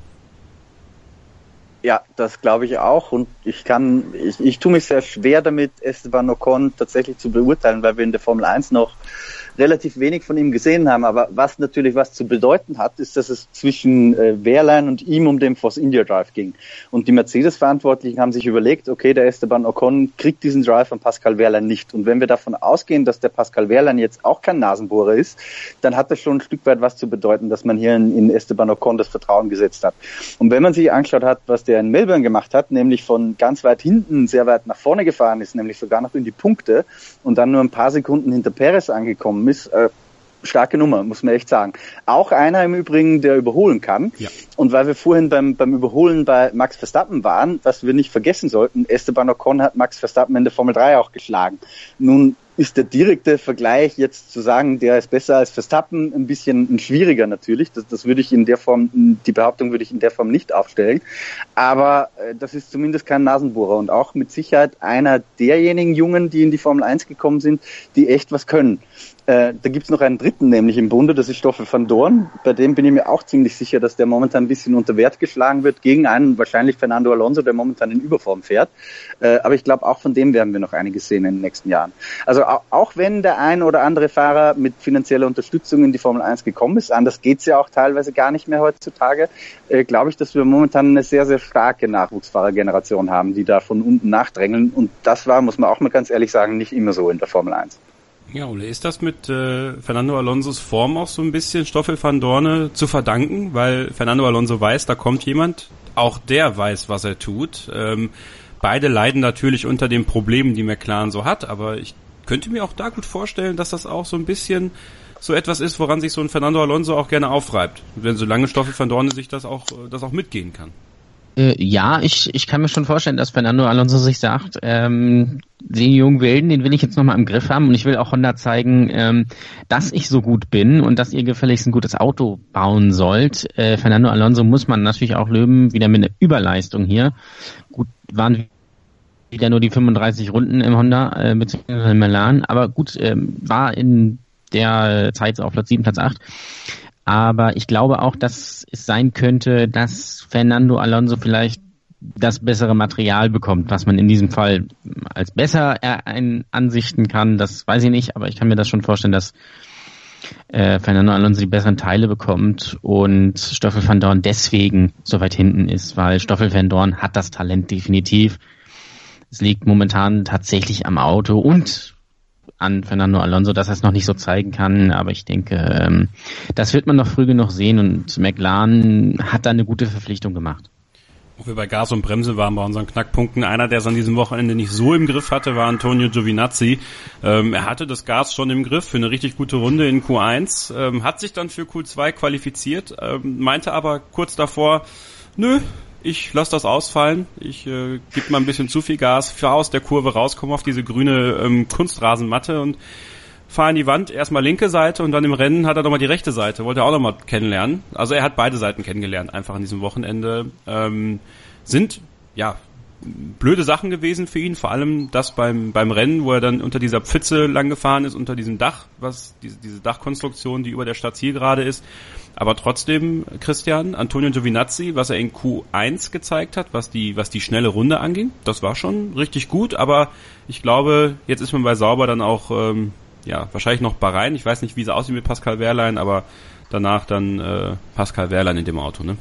Ja, das glaube ich auch und ich kann, ich, ich tue mich sehr schwer damit, Esteban Ocon tatsächlich zu beurteilen, weil wir in der Formel eins noch relativ wenig von ihm gesehen haben, aber was natürlich was zu bedeuten hat, ist, dass es zwischen äh, Wehrlein und ihm um den Force India Drive ging. Und die Mercedes-Verantwortlichen haben sich überlegt, okay, der Esteban Ocon kriegt diesen Drive von Pascal Wehrlein nicht. Und wenn wir davon ausgehen, dass der Pascal Wehrlein jetzt auch kein Nasenbohrer ist, dann hat das schon ein Stück weit was zu bedeuten, dass man hier in, in Esteban Ocon das Vertrauen gesetzt hat. Und wenn man sich angeschaut hat, was der in Melbourne gemacht hat, nämlich von ganz weit hinten sehr weit nach vorne gefahren ist, nämlich sogar noch in die Punkte und dann nur ein paar Sekunden hinter Perez angekommen ist, äh, starke Nummer, muss man echt sagen. Auch einer im Übrigen, der überholen kann. Ja. Und weil wir vorhin beim, beim Überholen bei Max Verstappen waren, was wir nicht vergessen sollten, Esteban Ocon hat Max Verstappen in der Formel drei auch geschlagen. Nun ist der direkte Vergleich jetzt zu sagen, der ist besser als Verstappen, ein bisschen ein schwieriger natürlich. Das, das würde ich in der Form, die Behauptung würde ich in der Form nicht aufstellen. Aber äh, das ist zumindest kein Nasenbohrer und auch mit Sicherheit einer derjenigen Jungen, die in die Formel eins gekommen sind, die echt was können. Äh, da gibt's noch einen dritten, nämlich im Bunde, das ist Stoffel van Dorn. Bei dem bin ich mir auch ziemlich sicher, dass der momentan ein bisschen unter Wert geschlagen wird gegen einen, wahrscheinlich Fernando Alonso, der momentan in Überform fährt. Äh, aber ich glaube, auch von dem werden wir noch einiges sehen in den nächsten Jahren. Also auch, auch wenn der ein oder andere Fahrer mit finanzieller Unterstützung in die Formel eins gekommen ist, anders geht's ja auch teilweise gar nicht mehr heutzutage, äh, glaube ich, dass wir momentan eine sehr, sehr starke Nachwuchsfahrergeneration haben, die da von unten nachdrängeln. Und das war, muss man auch mal ganz ehrlich sagen, nicht immer so in der Formel eins. Ja, Ole, ist das mit äh, Fernando Alonsos Form auch so ein bisschen Stoffel van Dorne zu verdanken? Weil Fernando Alonso weiß, da kommt jemand, auch der weiß, was er tut. Ähm, beide leiden natürlich unter den Problemen, die McLaren so hat, aber ich könnte mir auch da gut vorstellen, dass das auch so ein bisschen so etwas ist, woran sich so ein Fernando Alonso auch gerne aufreibt. Wenn solange Stoffel van Dorne sich das auch, das auch mitgehen kann. Ja, ich, ich kann mir schon vorstellen, dass Fernando Alonso sich sagt, ähm, den jungen Wilden, den will ich jetzt nochmal im Griff haben und ich will auch Honda zeigen, ähm, dass ich so gut bin und dass ihr gefälligst ein gutes Auto bauen sollt. Äh, Fernando Alonso muss man natürlich auch löben, wieder mit einer Überleistung hier. Gut, waren wieder nur die fünfunddreißig Runden im Honda, äh, beziehungsweise in Milan, aber gut, ähm, war in der Zeit auf Platz sieben, Platz acht. Aber ich glaube auch, dass es sein könnte, dass Fernando Alonso vielleicht das bessere Material bekommt, was man in diesem Fall als besser ansichten kann. Das weiß ich nicht, aber ich kann mir das schon vorstellen, dass äh, Fernando Alonso die besseren Teile bekommt und Stoffel van Dorn deswegen so weit hinten ist, weil Stoffel van Dorn hat das Talent definitiv. Es liegt momentan tatsächlich am Auto und an Fernando Alonso, dass er es noch nicht so zeigen kann, aber ich denke, ähm, das wird man noch früh genug sehen und McLaren hat da eine gute Verpflichtung gemacht. Wo wir bei Gas und Bremse waren bei unseren Knackpunkten, einer, der es an diesem Wochenende nicht so im Griff hatte, war Antonio Giovinazzi. Ähm, er hatte das Gas schon im Griff für eine richtig gute Runde in Q eins, ähm, hat sich dann für Q zwei qualifiziert, ähm, meinte aber kurz davor, nö, ich lasse das ausfallen, ich äh, gebe mal ein bisschen zu viel Gas, fahre aus der Kurve raus, komme auf diese grüne ähm, Kunstrasenmatte und fahre in die Wand, erstmal linke Seite und dann im Rennen hat er nochmal die rechte Seite, wollte er auch nochmal kennenlernen. Also er hat beide Seiten kennengelernt, einfach an diesem Wochenende. Ähm, sind, ja, blöde Sachen gewesen für ihn, vor allem das beim beim Rennen, wo er dann unter dieser Pfütze lang gefahren ist, unter diesem Dach, was diese, diese Dachkonstruktion, die über der Stadtzielgerade ist. Aber trotzdem, Christian, Antonio Giovinazzi, was er in Q eins gezeigt hat, was die was die schnelle Runde anging, das war schon richtig gut, aber ich glaube, jetzt ist man bei Sauber dann auch, ähm, ja, wahrscheinlich noch Bahrain, ich weiß nicht, wie es aussieht mit Pascal Wehrlein, aber danach dann äh, Pascal Wehrlein in dem Auto, ne?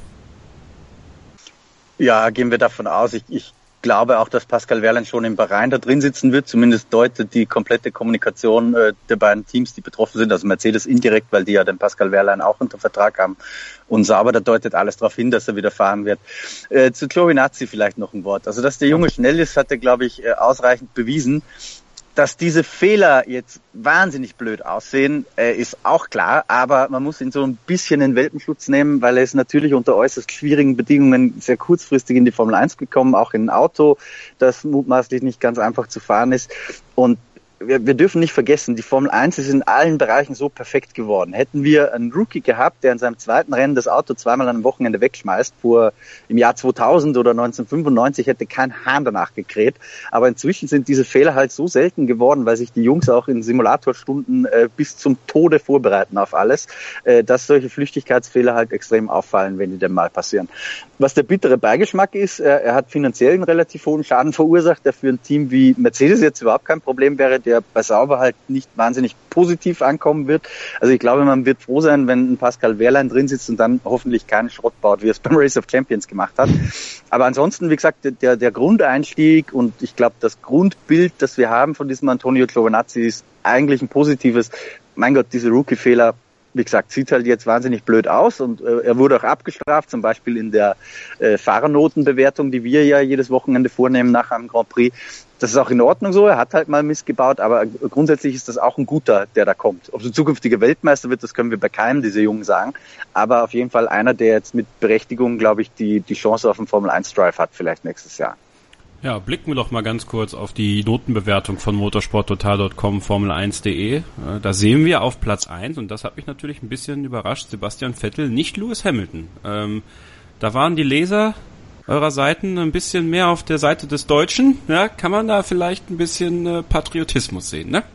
Ja, gehen wir davon aus. Ich, ich glaube auch, dass Pascal Wehrlein schon im Bahrain da drin sitzen wird. Zumindest deutet die komplette Kommunikation äh, der beiden Teams, die betroffen sind, also Mercedes indirekt, weil die ja den Pascal Wehrlein auch unter Vertrag haben, und Sauber, da deutet alles darauf hin, dass er wieder fahren wird. Äh, zu Giovinazzi vielleicht noch ein Wort. Also, dass der Junge schnell ist, hat er, glaube ich, äh, ausreichend bewiesen. Dass diese Fehler jetzt wahnsinnig blöd aussehen, äh, ist auch klar, aber man muss ihn so ein bisschen in Welpenschutz nehmen, weil er ist natürlich unter äußerst schwierigen Bedingungen sehr kurzfristig in die Formel eins gekommen, auch in ein Auto, das mutmaßlich nicht ganz einfach zu fahren ist. Und wir, wir dürfen nicht vergessen, die Formel eins ist in allen Bereichen so perfekt geworden. Hätten wir einen Rookie gehabt, der in seinem zweiten Rennen das Auto zweimal an einem Wochenende wegschmeißt, vor im Jahr zweitausend oder neunzehnhundertfünfundneunzig, hätte kein Hahn danach gekräht. Aber inzwischen sind diese Fehler halt so selten geworden, weil sich die Jungs auch in Simulatorstunden äh, bis zum Tode vorbereiten auf alles, äh, dass solche Flüchtigkeitsfehler halt extrem auffallen, wenn die denn mal passieren. Was der bittere Beigeschmack ist, äh, er hat finanziell einen relativ hohen Schaden verursacht, der für ein Team wie Mercedes jetzt überhaupt kein Problem wäre, der bei Sauber halt nicht wahnsinnig positiv ankommen wird. Also ich glaube, man wird froh sein, wenn ein Pascal Wehrlein drin sitzt und dann hoffentlich keinen Schrott baut, wie er es beim Race of Champions gemacht hat. Aber ansonsten, wie gesagt, der, der Grundeinstieg und ich glaube, das Grundbild, das wir haben von diesem Antonio Giovinazzi, ist eigentlich ein positives. Mein Gott, diese Rookie-Fehler, wie gesagt, sieht halt jetzt wahnsinnig blöd aus und äh, er wurde auch abgestraft, zum Beispiel in der äh, Fahrernotenbewertung, die wir ja jedes Wochenende vornehmen nach einem Grand Prix. Das ist auch in Ordnung so, er hat halt mal Mist gebaut, aber grundsätzlich ist das auch ein guter, der da kommt. Ob es ein zukünftiger Weltmeister wird, das können wir bei keinem dieser Jungen sagen, aber auf jeden Fall einer, der jetzt mit Berechtigung, glaube ich, die die Chance auf einen Formel eins Drive hat, vielleicht nächstes Jahr. Ja, blicken wir doch mal ganz kurz auf die Notenbewertung von motorsporttotal Punkt com, Formel eins Punkt de. Da sehen wir auf Platz eins, und das hat mich natürlich ein bisschen überrascht, Sebastian Vettel, nicht Lewis Hamilton. Ähm, da waren die Leser eurer Seiten ein bisschen mehr auf der Seite des Deutschen. Ja, kann man da vielleicht ein bisschen äh, Patriotismus sehen, ne?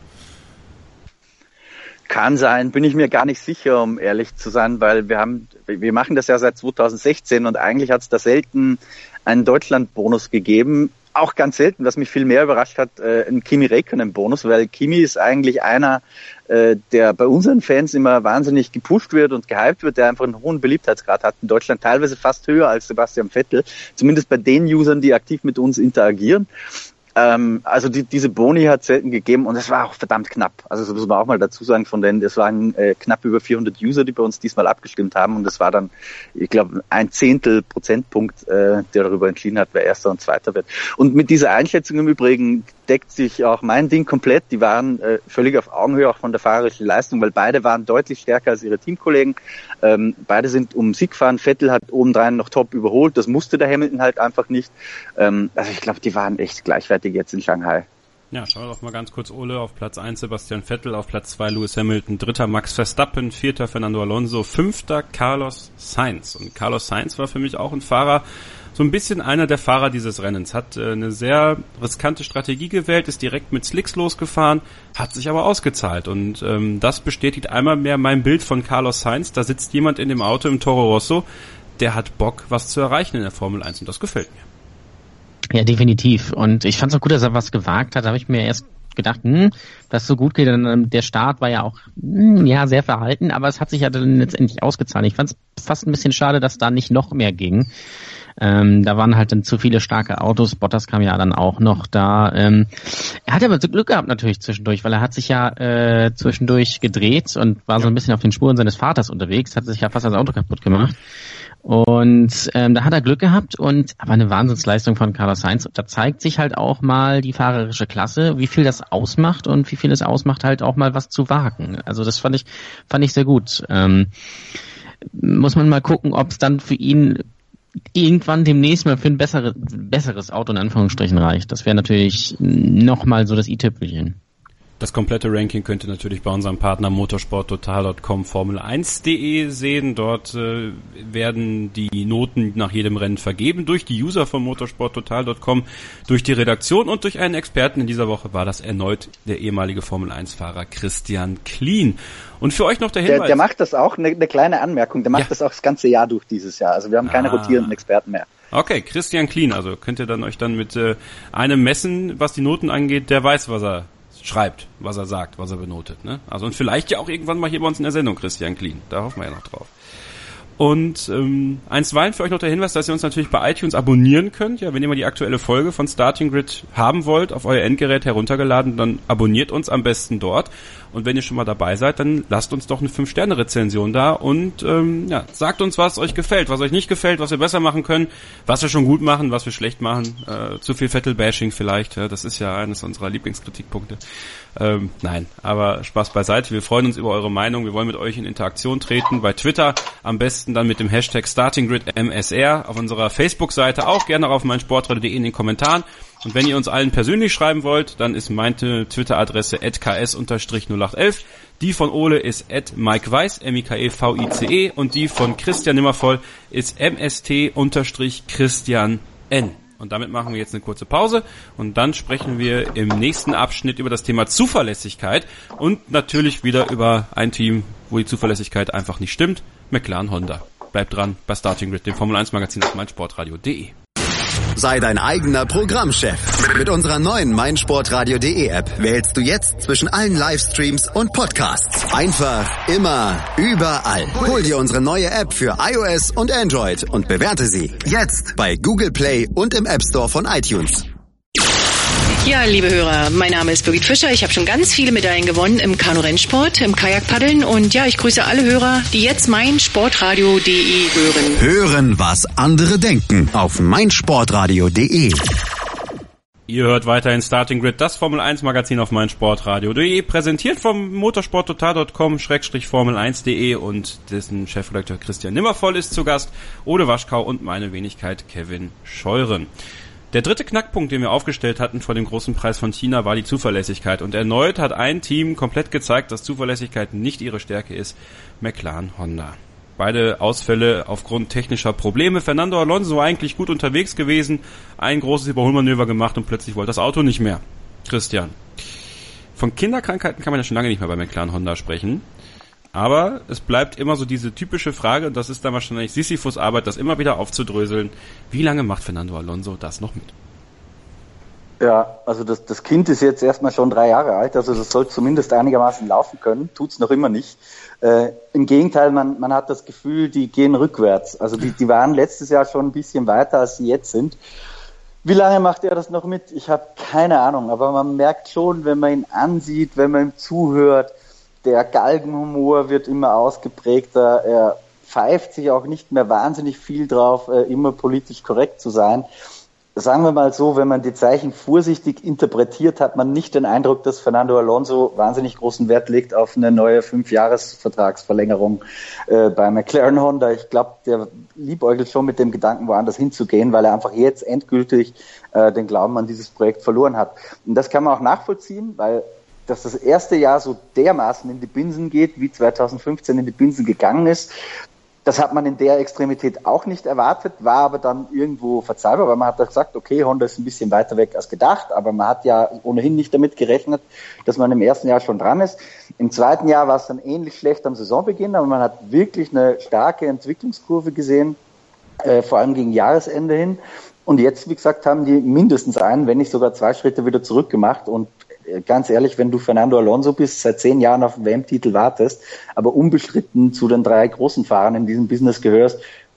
Kann sein, bin ich mir gar nicht sicher, um ehrlich zu sein, weil wir haben, wir machen das ja seit zweitausendsechzehn und eigentlich hat es da selten einen Deutschland-Bonus gegeben. Auch ganz selten, was mich viel mehr überrascht hat, äh, ein Kimi Räikkönen-Bonus, weil Kimi ist eigentlich einer, äh, der bei unseren Fans immer wahnsinnig gepusht wird und gehypt wird, der einfach einen hohen Beliebtheitsgrad hat in Deutschland, teilweise fast höher als Sebastian Vettel, zumindest bei den Usern, die aktiv mit uns interagieren. Ähm, also die, diese Boni hat selten gegeben und es war auch verdammt knapp. Also das muss man auch mal dazu sagen, von denen, es waren äh, knapp über vierhundert User, die bei uns diesmal abgestimmt haben und das war dann, ich glaube, ein Zehntel Prozentpunkt, äh, der darüber entschieden hat, wer Erster und Zweiter wird. Und mit dieser Einschätzung im Übrigen deckt sich auch mein Ding komplett. Die waren äh, völlig auf Augenhöhe, auch von der fahrerischen Leistung, weil beide waren deutlich stärker als ihre Teamkollegen. Ähm, beide sind um Sieg gefahren. Vettel hat obendrein noch top überholt. Das musste der Hamilton halt einfach nicht. Ähm, also ich glaube, die waren echt gleichwertig jetzt in Shanghai. Ja, schauen wir doch mal ganz kurz, Ole, auf Platz eins Sebastian Vettel, auf Platz zwei Lewis Hamilton, dritter Max Verstappen, vierter Fernando Alonso, fünfter Carlos Sainz. Und Carlos Sainz war für mich auch ein Fahrer, so ein bisschen einer der Fahrer dieses Rennens, hat äh, eine sehr riskante Strategie gewählt, ist direkt mit Slicks losgefahren, hat sich aber ausgezahlt und ähm, das bestätigt einmal mehr mein Bild von Carlos Sainz. Da sitzt jemand in dem Auto im Toro Rosso, der hat Bock, was zu erreichen in der Formel eins und das gefällt mir. Ja, definitiv. Und ich fand es auch gut, dass er was gewagt hat. Da habe ich mir erst gedacht, hm, dass so gut geht. Dann, der Start war ja auch hm, ja sehr verhalten, aber es hat sich ja dann letztendlich ausgezahlt. Ich fand es fast ein bisschen schade, dass da nicht noch mehr ging. Ähm, da waren halt dann zu viele starke Autos. Bottas kam ja dann auch noch da. Ähm, er hat aber Glück gehabt natürlich zwischendurch, weil er hat sich ja äh, zwischendurch gedreht und war so ein bisschen auf den Spuren seines Vaters unterwegs, hat sich ja fast das Auto kaputt gemacht. Und ähm, da hat er Glück gehabt und aber eine Wahnsinnsleistung von Carlos Sainz. Da zeigt sich halt auch mal die fahrerische Klasse, wie viel das ausmacht und wie viel es ausmacht, halt auch mal was zu wagen. Also das fand ich fand ich sehr gut. Ähm, muss man mal gucken, ob es dann für ihn irgendwann demnächst mal für ein bessere, besseres Auto in Anführungsstrichen reicht. Das wäre natürlich nochmal so das i-Tüpfelchen. Das komplette Ranking könnt ihr natürlich bei unserem Partner motorsporttotal Punkt com Formel eins Punkt de sehen. Dort äh, werden die Noten nach jedem Rennen vergeben durch die User von motorsporttotal Punkt com, durch die Redaktion und durch einen Experten. In dieser Woche war das erneut der ehemalige Formel eins Fahrer Christian Klien. Und für euch noch der Hinweis. Der, der macht das auch, eine, eine kleine Anmerkung, der macht ja. das auch das ganze Jahr durch dieses Jahr. Also wir haben keine ah. rotierenden Experten mehr. Okay, Christian Klien, also könnt ihr dann euch dann mit äh, einem messen, was die Noten angeht, der weiß, was er schreibt, was er sagt, was er benotet, ne? Also und vielleicht ja auch irgendwann mal hier bei uns in der Sendung, Christian Klien. Da hoffen wir ja noch drauf. Und ähm, einstweilen für euch noch der Hinweis, dass ihr uns natürlich bei iTunes abonnieren könnt. Ja, wenn ihr mal die aktuelle Folge von Starting Grid haben wollt, auf euer Endgerät heruntergeladen, dann abonniert uns am besten dort. Und wenn ihr schon mal dabei seid, dann lasst uns doch eine fünf Sterne Rezension da und ähm, ja, sagt uns, was euch gefällt, was euch nicht gefällt, was wir besser machen können, was wir schon gut machen, was wir schlecht machen. Äh, zu viel Vettel-Bashing vielleicht, ja, das ist ja eines unserer Lieblingskritikpunkte. Ähm, nein, aber Spaß beiseite. Wir freuen uns über eure Meinung. Wir wollen mit euch in Interaktion treten. Bei Twitter am besten dann mit dem Hashtag StartingGridMSR. Auf unserer Facebook-Seite auch gerne auf meinsportradio punkt de in den Kommentaren. Und wenn ihr uns allen persönlich schreiben wollt, dann ist meine Twitter-Adresse at k s null acht elf. Die von Ole ist at Mike Weiss, M I K E V I C E. Und die von Christian Nimmervoll ist M S T Christian N. Und damit machen wir jetzt eine kurze Pause und dann sprechen wir im nächsten Abschnitt über das Thema Zuverlässigkeit und natürlich wieder über ein Team, wo die Zuverlässigkeit einfach nicht stimmt, McLaren Honda. Bleibt dran bei Starting Grid, dem Formel eins Magazin auf meinsportradio punkt de. Sei dein eigener Programmchef. Mit unserer neuen meinsportradio punkt de App wählst du jetzt zwischen allen Livestreams und Podcasts. Einfach, immer, überall. Hol dir unsere neue App für iOS und Android und bewerte sie jetzt bei Google Play und im App Store von iTunes. Ja, liebe Hörer, mein Name ist Birgit Fischer. Ich habe schon ganz viele Medaillen gewonnen im Kanu-Rennsport, im Kajakpaddeln und ja, ich grüße alle Hörer, die jetzt meinsportradio punkt de hören. Hören, was andere denken auf meinsportradio punkt de. Ihr hört weiterhin Starting Grid, das Formel eins Magazin auf meinsportradio punkt de, präsentiert vom motorsporttotal Punkt com Schrägstrich Formel eins Punkt de und dessen Chefredakteur Christian Nimmervoll ist zu Gast, Ole Waschkau und meine Wenigkeit Kevin Scheuren. Der dritte Knackpunkt, den wir aufgestellt hatten vor dem großen Preis von China, war die Zuverlässigkeit. Und erneut hat ein Team komplett gezeigt, dass Zuverlässigkeit nicht ihre Stärke ist, McLaren Honda. Beide Ausfälle aufgrund technischer Probleme. Fernando Alonso war eigentlich gut unterwegs gewesen, ein großes Überholmanöver gemacht und plötzlich wollte das Auto nicht mehr. Christian, von Kinderkrankheiten kann man ja schon lange nicht mehr bei McLaren Honda sprechen. Aber es bleibt immer so diese typische Frage, und das ist dann wahrscheinlich Sisyphus Arbeit, das immer wieder aufzudröseln. Wie lange macht Fernando Alonso das noch mit? Ja, also das, das Kind ist jetzt erstmal schon drei Jahre alt, also das soll zumindest einigermaßen laufen können, tut's noch immer nicht. Äh, Im Gegenteil, man, man hat das Gefühl, die gehen rückwärts. Also die, die waren letztes Jahr schon ein bisschen weiter, als sie jetzt sind. Wie lange macht er das noch mit? Ich habe keine Ahnung, aber man merkt schon, wenn man ihn ansieht, wenn man ihm zuhört, der Galgenhumor wird immer ausgeprägter, er pfeift sich auch nicht mehr wahnsinnig viel drauf, immer politisch korrekt zu sein. Sagen wir mal so, wenn man die Zeichen vorsichtig interpretiert, hat man nicht den Eindruck, dass Fernando Alonso wahnsinnig großen Wert legt auf eine neue Fünfjahresvertragsverlängerung äh, bei McLaren Honda. Ich glaube, der liebäugelt schon mit dem Gedanken, woanders hinzugehen, weil er einfach jetzt endgültig äh, den Glauben an dieses Projekt verloren hat. Und das kann man auch nachvollziehen, weil dass das erste Jahr so dermaßen in die Binsen geht, wie zweitausendfünfzehn in die Binsen gegangen ist. Das hat man in der Extremität auch nicht erwartet, war aber dann irgendwo verzeihbar, weil man hat da gesagt, okay, Honda ist ein bisschen weiter weg als gedacht, aber man hat ja ohnehin nicht damit gerechnet, dass man im ersten Jahr schon dran ist. Im zweiten Jahr war es dann ähnlich schlecht am Saisonbeginn, aber man hat wirklich eine starke Entwicklungskurve gesehen, äh, vor allem gegen Jahresende hin. Und jetzt, wie gesagt, haben die mindestens einen, wenn nicht sogar zwei Schritte wieder zurück gemacht. Und ganz ehrlich, wenn du Fernando Alonso bist, seit zehn Jahren auf den W M-Titel wartest, aber unbestritten zu den drei großen Fahrern in diesem Business gehörst,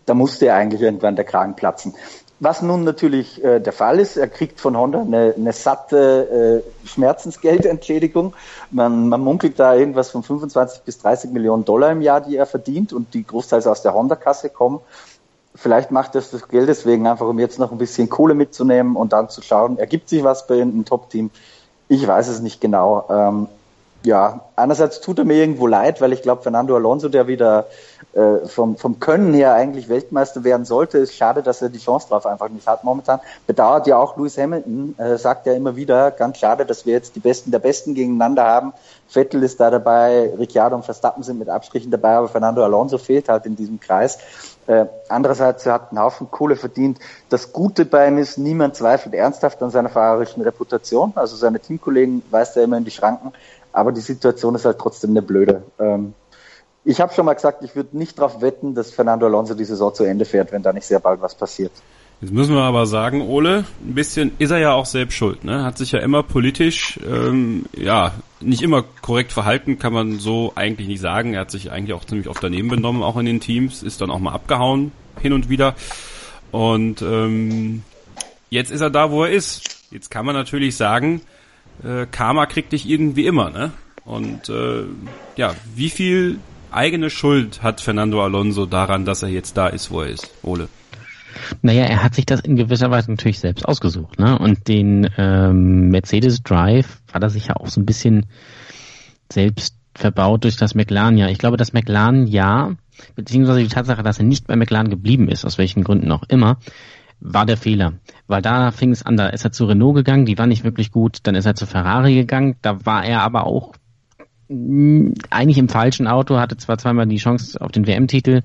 da musste er eigentlich irgendwann der Kragen platzen. Was nun natürlich äh, der Fall ist, er kriegt von Honda eine, eine satte äh, Schmerzensgeldentschädigung. Man, man munkelt da irgendwas von fünfundzwanzig bis dreißig Millionen Dollar im Jahr, die er verdient und die großteils aus der Honda-Kasse kommen. Vielleicht macht er das Geld deswegen einfach, um jetzt noch ein bisschen Kohle mitzunehmen und dann zu schauen, ergibt sich was bei einem Top-Team? Ich weiß es nicht genau. Ähm, ja, einerseits tut er mir irgendwo leid, weil ich glaube, Fernando Alonso, der wieder äh, vom, vom Können her eigentlich Weltmeister werden sollte, ist schade, dass er die Chance drauf einfach nicht hat momentan. Bedauert ja auch Lewis Hamilton, äh, sagt ja immer wieder, ganz schade, dass wir jetzt die Besten der Besten gegeneinander haben. Vettel ist da dabei, Ricciardo und Verstappen sind mit Abstrichen dabei, aber Fernando Alonso fehlt halt in diesem Kreis. Äh, andererseits, er hat einen Haufen Kohle verdient. Das Gute bei ihm ist, niemand zweifelt ernsthaft an seiner fahrerischen Reputation. Also seine Teamkollegen weist er immer in die Schranken. Aber die Situation ist halt trotzdem eine blöde. Ähm, ich habe schon mal gesagt, ich würde nicht darauf wetten, dass Fernando Alonso die Saison zu Ende fährt, wenn da nicht sehr bald was passiert. Jetzt müssen wir aber sagen, Ole, ein bisschen ist er ja auch selbst schuld, ne? Hat sich ja immer politisch, ähm, ja, nicht immer korrekt verhalten, kann man so eigentlich nicht sagen. Er hat sich eigentlich auch ziemlich oft daneben benommen, auch in den Teams, ist dann auch mal abgehauen, hin und wieder. Und ähm, jetzt ist er da, wo er ist. Jetzt kann man natürlich sagen, äh, Karma kriegt dich irgendwie immer, ne? Und äh, ja, wie viel eigene Schuld hat Fernando Alonso daran, dass er jetzt da ist, wo er ist, Ole? Naja, er hat sich das in gewisser Weise natürlich selbst ausgesucht, ne? Und den ähm, Mercedes Drive hat er sich ja auch so ein bisschen selbst verbaut durch das McLaren-Jahr. Ich glaube, das McLaren-Jahr, beziehungsweise die Tatsache, dass er nicht bei McLaren geblieben ist, aus welchen Gründen auch immer, war der Fehler. Weil da fing es an, da ist er zu Renault gegangen, die war nicht wirklich gut, dann ist er zu Ferrari gegangen, da war er aber auch mh, eigentlich im falschen Auto, hatte zwar zweimal die Chance auf den W M-Titel,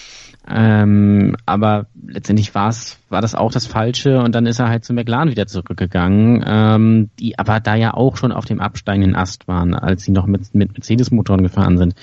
ähm, aber letztendlich war es, war das auch das Falsche und dann ist er halt zu McLaren wieder zurückgegangen, ähm, die aber da ja auch schon auf dem absteigenden Ast waren, als sie noch mit, mit Mercedes-Motoren gefahren sind.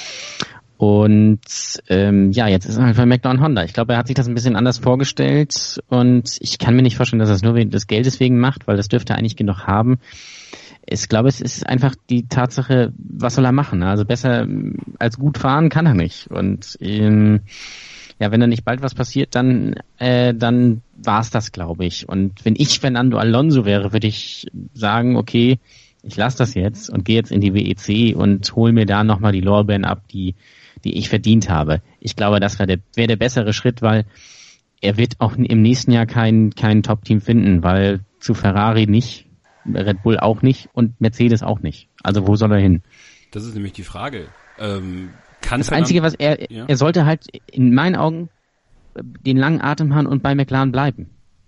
Und ähm, ja, jetzt ist er halt bei McLaren Honda. Ich glaube, er hat sich das ein bisschen anders vorgestellt und ich kann mir nicht vorstellen, dass er es nur wegen des Geldes wegen macht, weil das dürfte er eigentlich genug haben. Ich glaube, es ist einfach die Tatsache, was soll er machen? Also besser als gut fahren kann er nicht. Und ähm, ja, wenn da nicht bald was passiert, dann äh, dann war's das, glaube ich. Und wenn ich Fernando Alonso wäre, würde ich sagen, okay, ich lasse das jetzt und gehe jetzt in die W E C und hole mir da nochmal die Lorbeeren ab, die die ich verdient habe. Ich glaube, das wäre der, wär der bessere Schritt, weil er wird auch im nächsten Jahr kein kein Top-Team finden, weil zu Ferrari nicht, Red Bull auch nicht und Mercedes auch nicht. Also wo soll er hin? Das ist nämlich die Frage. Ähm, kann das Einzige, was er, ja? er sollte halt in meinen Augen den langen Atem haben und bei McLaren bleiben.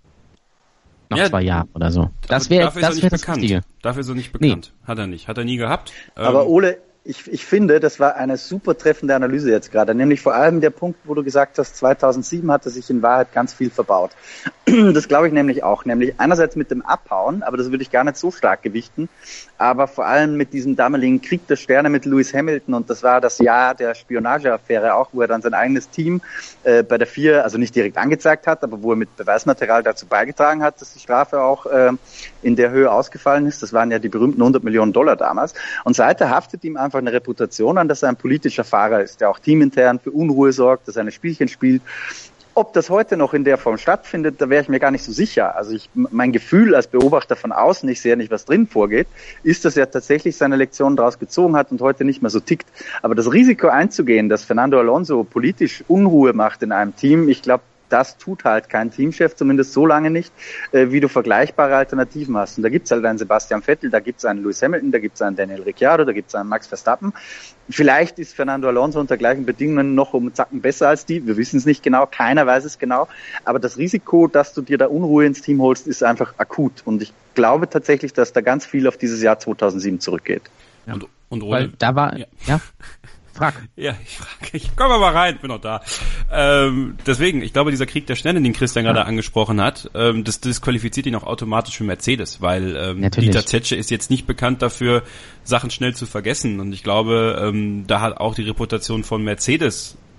Nach ja, zwei Jahren oder so. Das wäre das, wär das Richtige. Dafür ist er nicht bekannt. Nee. Hat er nicht. Hat er nie gehabt. Aber ähm, Ole, ich, ich finde, das war eine super treffende Analyse jetzt gerade. Nämlich vor allem der Punkt, wo du gesagt hast, zweitausendsieben hat er sich in Wahrheit ganz viel verbaut. Das glaube ich nämlich auch. Nämlich einerseits mit dem Abhauen, aber das würde ich gar nicht so stark gewichten, aber vor allem mit diesem damaligen Krieg der Sterne mit Lewis Hamilton und das war das Jahr der Spionageaffäre auch, wo er dann sein eigenes Team äh, bei der vier, also nicht direkt angezeigt hat, aber wo er mit Beweismaterial dazu beigetragen hat, dass die Strafe auch äh, in der Höhe ausgefallen ist. Das waren ja die berühmten hundert Millionen Dollar damals. Und seither haftet ihm einfach eine Reputation an, dass er ein politischer Fahrer ist, der auch teamintern für Unruhe sorgt, dass er eine Spielchen spielt. Ob das heute noch in der Form stattfindet, da wäre ich mir gar nicht so sicher. Also ich, mein Gefühl als Beobachter von außen, ich sehe ja nicht, was drin vorgeht, ist, dass er tatsächlich seine Lektionen daraus gezogen hat und heute nicht mehr so tickt. Aber das Risiko einzugehen, dass Fernando Alonso politisch Unruhe macht in einem Team, ich glaube, das tut halt kein Teamchef, zumindest so lange nicht, äh, wie du vergleichbare Alternativen hast. Und da gibt's halt einen Sebastian Vettel, da gibt's einen Lewis Hamilton, da gibt's einen Daniel Ricciardo, da gibt's einen Max Verstappen. Vielleicht ist Fernando Alonso unter gleichen Bedingungen noch um Zacken besser als die. Wir wissen es nicht genau, keiner weiß es genau. Aber das Risiko, dass du dir da Unruhe ins Team holst, ist einfach akut. Und ich glaube tatsächlich, dass da ganz viel auf dieses Jahr zweitausendsieben zurückgeht. Ja. Und, und Ole, Weil da war, ja. ja. Frag. Ja, ich frage, ich komme mal rein, bin noch da. Ähm, deswegen, ich glaube, dieser Krieg der Sterne, den Christian ja. gerade angesprochen hat, ähm, das disqualifiziert ihn auch automatisch für Mercedes, weil ähm, Dieter Zetsche ist jetzt nicht bekannt dafür, Sachen schnell zu vergessen. Und ich glaube, ähm, da hat auch die Reputation von Mercedes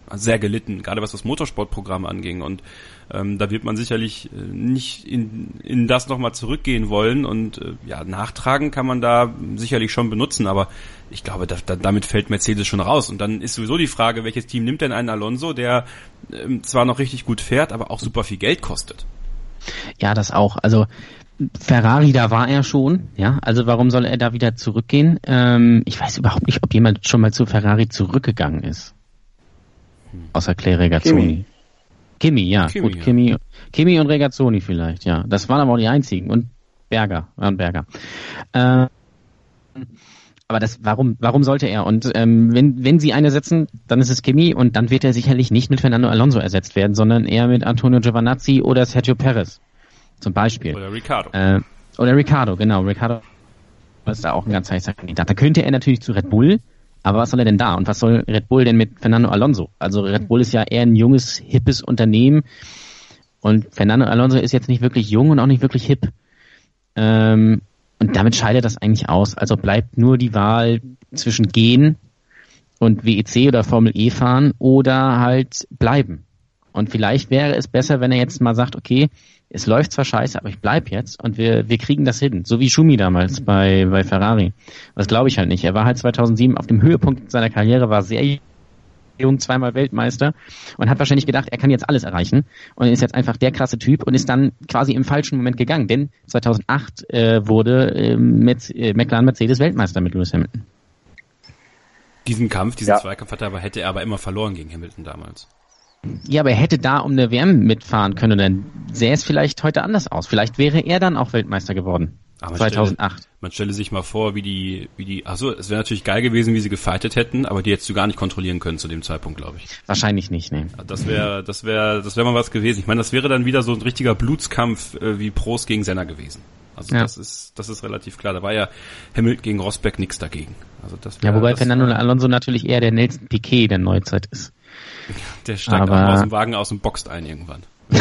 sehr gelitten, gerade was das Motorsportprogramm anging. Und ähm, da wird man sicherlich äh, nicht in, in das nochmal zurückgehen wollen. Und äh, ja, nachtragen kann man da sicherlich schon benutzen, aber ich glaube, da, da, damit fällt Mercedes schon raus. Und dann ist sowieso die Frage, welches Team nimmt denn einen Alonso, der äh, zwar noch richtig gut fährt, aber auch super viel Geld kostet. Ja, das auch. Also Ferrari, da war er schon, ja. Also warum soll er da wieder zurückgehen? Ähm, ich weiß überhaupt nicht, ob jemand schon mal zu Ferrari zurückgegangen ist. Außer Claire Regazzoni. Kimi, Kimi ja, Kimi, gut, ja. Kimi, Kimi und Regazzoni vielleicht, ja. Das waren aber auch die einzigen. Und Berger, waren Berger. Äh, aber das, warum, warum sollte er? Und ähm, wenn, wenn sie eine setzen, dann ist es Kimi und dann wird er sicherlich nicht mit Fernando Alonso ersetzt werden, sondern eher mit Antonio Giovinazzi oder Sergio Perez. Zum Beispiel. Oder Ricciardo. Äh, oder Ricciardo, genau. Ricciardo ist da auch ein ganz heißer Kandidat. Da könnte er natürlich zu Red Bull, aber was soll er denn da? Und was soll Red Bull denn mit Fernando Alonso? Also Red Bull ist ja eher ein junges, hippes Unternehmen und Fernando Alonso ist jetzt nicht wirklich jung und auch nicht wirklich hip. Ähm, und damit scheidet das eigentlich aus. Also bleibt nur die Wahl zwischen gehen und W E C oder Formel E fahren oder halt bleiben. Und vielleicht wäre es besser, wenn er jetzt mal sagt, okay, es läuft zwar scheiße, aber ich bleib jetzt und wir wir kriegen das hin. So wie Schumi damals bei bei Ferrari. Das glaube ich halt nicht. Er war halt zweitausendsieben auf dem Höhepunkt seiner Karriere, war sehr jung, zweimal Weltmeister und hat wahrscheinlich gedacht, er kann jetzt alles erreichen und ist jetzt einfach der krasse Typ und ist dann quasi im falschen Moment gegangen, denn zweitausendacht äh, wurde äh, mit, äh, McLaren Mercedes Weltmeister mit Lewis Hamilton. Diesen Kampf, diesen ja. Zweikampf hat er aber, hätte er aber immer verloren gegen Hamilton damals. Ja, aber er hätte da um eine W M mitfahren können, dann sähe es vielleicht heute anders aus. Vielleicht wäre er dann auch Weltmeister geworden. Aber man zweitausendacht. Stelle, man stelle sich mal vor, wie die, wie die, achso, es wäre natürlich geil gewesen, wie sie gefightet hätten, aber die hättest du gar nicht kontrollieren können zu dem Zeitpunkt, glaube ich. Wahrscheinlich nicht, ne. Das wäre, das wäre, das wäre mal was gewesen. Ich meine, das wäre dann wieder so ein richtiger Blutskampf äh, wie Prost gegen Senna gewesen. Also ja. das ist, das ist relativ klar. Da war ja Hamilton gegen Rosberg nix dagegen. Also das wär, ja, wobei das Fernando Alonso natürlich eher der Nelson Piquet der Neuzeit ist. Der steigt aber auch aus dem Wagen aus und boxt ein irgendwann.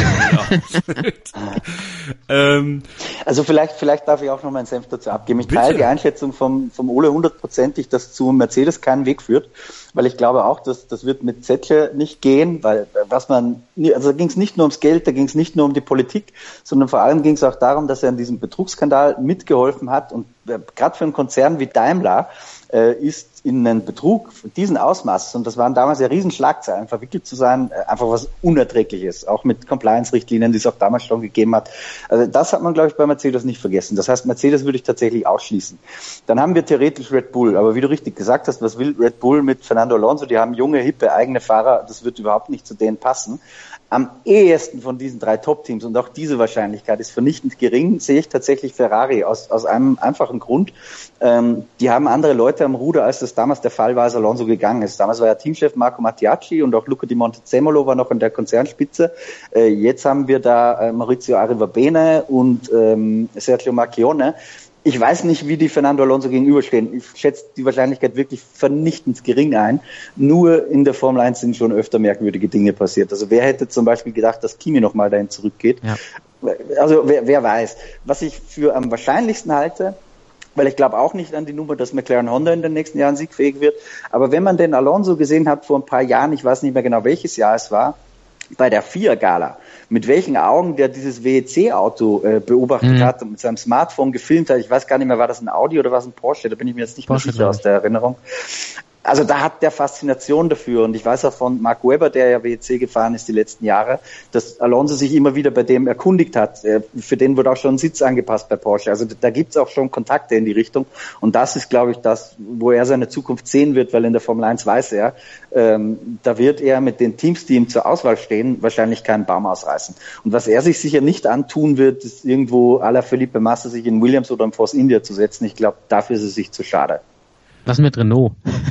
ähm, also vielleicht, vielleicht darf ich auch noch meinen Senf dazu abgeben. Ich bitte? teile die Einschätzung vom, vom Ole hundertprozentig, dass zu Mercedes keinen Weg führt, weil ich glaube auch, dass das wird mit Zetsche nicht gehen, weil was man, also da ging es nicht nur ums Geld, da ging es nicht nur um die Politik, sondern vor allem ging es auch darum, dass er an diesem Betrugsskandal mitgeholfen hat und äh, gerade für einen Konzern wie Daimler äh, ist in einen Betrug diesen Ausmaßes, und das waren damals ja Riesenschlagzeilen, verwickelt zu sein, einfach was Unerträgliches, auch mit Compliance-Richtlinien, die es auch damals schon gegeben hat. Also das hat man, glaube ich, bei Mercedes nicht vergessen. Das heißt, Mercedes würde ich tatsächlich ausschließen. Dann haben wir theoretisch Red Bull, aber wie du richtig gesagt hast, was will Red Bull mit Fernando Alonso? Die haben junge, hippe, eigene Fahrer, das wird überhaupt nicht zu denen passen. Am ehesten von diesen drei Top-Teams, und auch diese Wahrscheinlichkeit ist vernichtend gering, sehe ich tatsächlich Ferrari aus, aus einem einfachen Grund. Ähm, die haben andere Leute am Ruder, als das damals der Fall war, als Alonso gegangen ist. Damals war ja Teamchef Marco Mattiacci und auch Luca Di Montezemolo war noch an der Konzernspitze. Äh, jetzt haben wir da äh, Maurizio Arrivabene und ähm, Sergio Marchionne. Ich weiß nicht, wie die Fernando Alonso gegenüberstehen. Ich schätze die Wahrscheinlichkeit wirklich vernichtend gering ein. Nur in der Formel eins sind schon öfter merkwürdige Dinge passiert. Also wer hätte zum Beispiel gedacht, dass Kimi nochmal dahin zurückgeht? Ja. Also wer, wer weiß. Was ich für am wahrscheinlichsten halte, weil ich glaube auch nicht an die Nummer, dass McLaren Honda in den nächsten Jahren siegfähig wird. Aber wenn man den Alonso gesehen hat vor ein paar Jahren, ich weiß nicht mehr genau welches Jahr es war, bei der F I A-Gala, mit welchen Augen der dieses W E C-Auto äh, beobachtet mhm. hat und mit seinem Smartphone gefilmt hat. Ich weiß gar nicht mehr, war das ein Audi oder war es ein Porsche? Da bin ich mir jetzt nicht Porsche, mehr sicher aus der Erinnerung. Also da hat der Faszination dafür, und ich weiß auch von Mark Webber, der ja W E C gefahren ist die letzten Jahre, dass Alonso sich immer wieder bei dem erkundigt hat. Für den wurde auch schon ein Sitz angepasst bei Porsche. Also da gibt's auch schon Kontakte in die Richtung, und das ist, glaube ich, das, wo er seine Zukunft sehen wird, weil in der Formel eins weiß er, ähm, da wird er mit den Teams, die ihm zur Auswahl stehen, wahrscheinlich keinen Baum ausreißen. Und was er sich sicher nicht antun wird, ist irgendwo à la Felipe Massa sich in Williams oder in Force India zu setzen. Ich glaube, dafür ist es sich zu schade. Was mit Renault?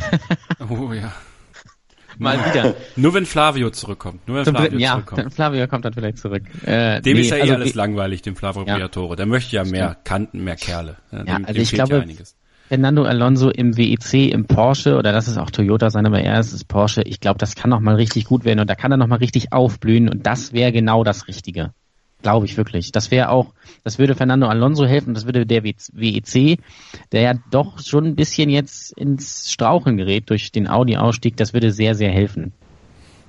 Oh ja. Mal wieder. Nur wenn Flavio zurückkommt. Nur wenn Zum Flavio Dritten, ja, zurückkommt. Flavio kommt dann vielleicht zurück. Äh, dem nee, ist ja also eh alles wie, langweilig, dem Flavio ja. Briatore. Der möchte ja mehr Kanten, mehr Kerle. Ja, ja, dem, also dem ich fehlt glaube, ja einiges. Fernando Alonso im W E C, im Porsche, oder lass es auch Toyota sein, aber er ist es Porsche. Ich glaube, das kann noch mal richtig gut werden, und da kann er noch mal richtig aufblühen, und das wäre genau das Richtige. Glaube ich wirklich. Das wäre auch, das würde Fernando Alonso helfen, das würde der W E C, der ja doch schon ein bisschen jetzt ins Straucheln gerät durch den Audi-Ausstieg, das würde sehr, sehr helfen.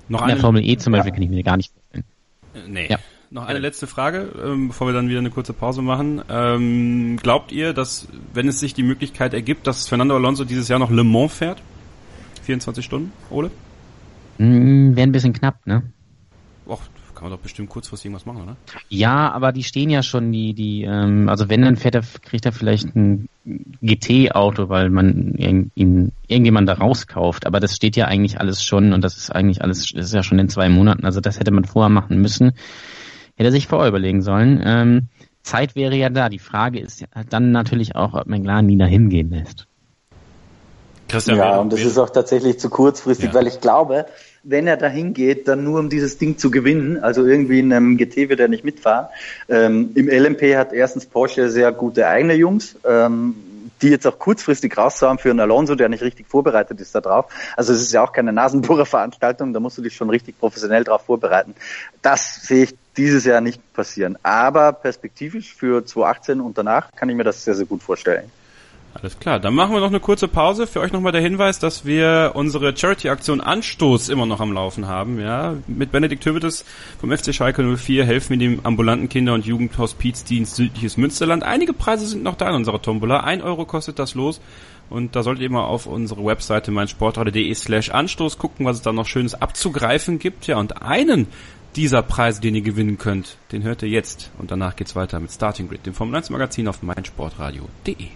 Noch In eine der Formel E zum Beispiel kann ich mir gar nicht vorstellen. Äh, nee. Ja. Noch eine letzte Frage, ähm, bevor wir dann wieder eine kurze Pause machen. Ähm, glaubt ihr, dass, wenn es sich die Möglichkeit ergibt, dass Fernando Alonso dieses Jahr noch Le Mans fährt? vierundzwanzig Stunden, Ole? Mm, Wäre ein bisschen knapp, ne? Och, kann man doch bestimmt kurzfristig irgendwas machen, oder? Ja, aber die stehen ja schon, die, die, ähm, also wenn, dann fährt er, kriegt er vielleicht ein G T-Auto, weil man ihn, ihn, irgendjemand da rauskauft. Aber das steht ja eigentlich alles schon und das ist eigentlich alles, das ist ja schon in zwei Monaten. Also das hätte man vorher machen müssen. Hätte er sich vorher überlegen sollen. Ähm, Zeit wäre ja da. Die Frage ist ja dann natürlich auch, ob McLaren ihn da hingehen lässt. Christian, ja, wer, und das wer, ist auch tatsächlich zu kurzfristig, Ja. weil ich glaube, wenn er dahin geht, dann nur um dieses Ding zu gewinnen, also irgendwie in einem G T wird er nicht mitfahren. Ähm, Im L M P hat erstens Porsche sehr gute eigene Jungs, ähm, die jetzt auch kurzfristig raussahen für einen Alonso, der nicht richtig vorbereitet ist da drauf. Also es ist ja auch keine Nasenbohrer-Veranstaltung, da musst du dich schon richtig professionell drauf vorbereiten. Das sehe ich dieses Jahr nicht passieren. Aber perspektivisch für zwanzig achtzehn und danach kann ich mir das sehr, sehr gut vorstellen. Alles klar, dann machen wir noch eine kurze Pause. Für euch nochmal der Hinweis, dass wir unsere Charity-Aktion Anstoß immer noch am Laufen haben. Ja, mit Benedikt Hövedes vom F C Schalke null vier helfen wir dem ambulanten Kinder- und Jugendhospizdienst Südliches Münsterland. Einige Preise sind noch da in unserer Tombola. Ein Euro kostet das Los. Und da solltet ihr mal auf unsere Webseite meinsportradio.de slash Anstoß gucken, was es da noch Schönes abzugreifen gibt. Ja, und einen dieser Preise, den ihr gewinnen könnt, den hört ihr jetzt. Und danach geht's weiter mit Starting Grid, dem Formel eins Magazin auf meinsportradio.de.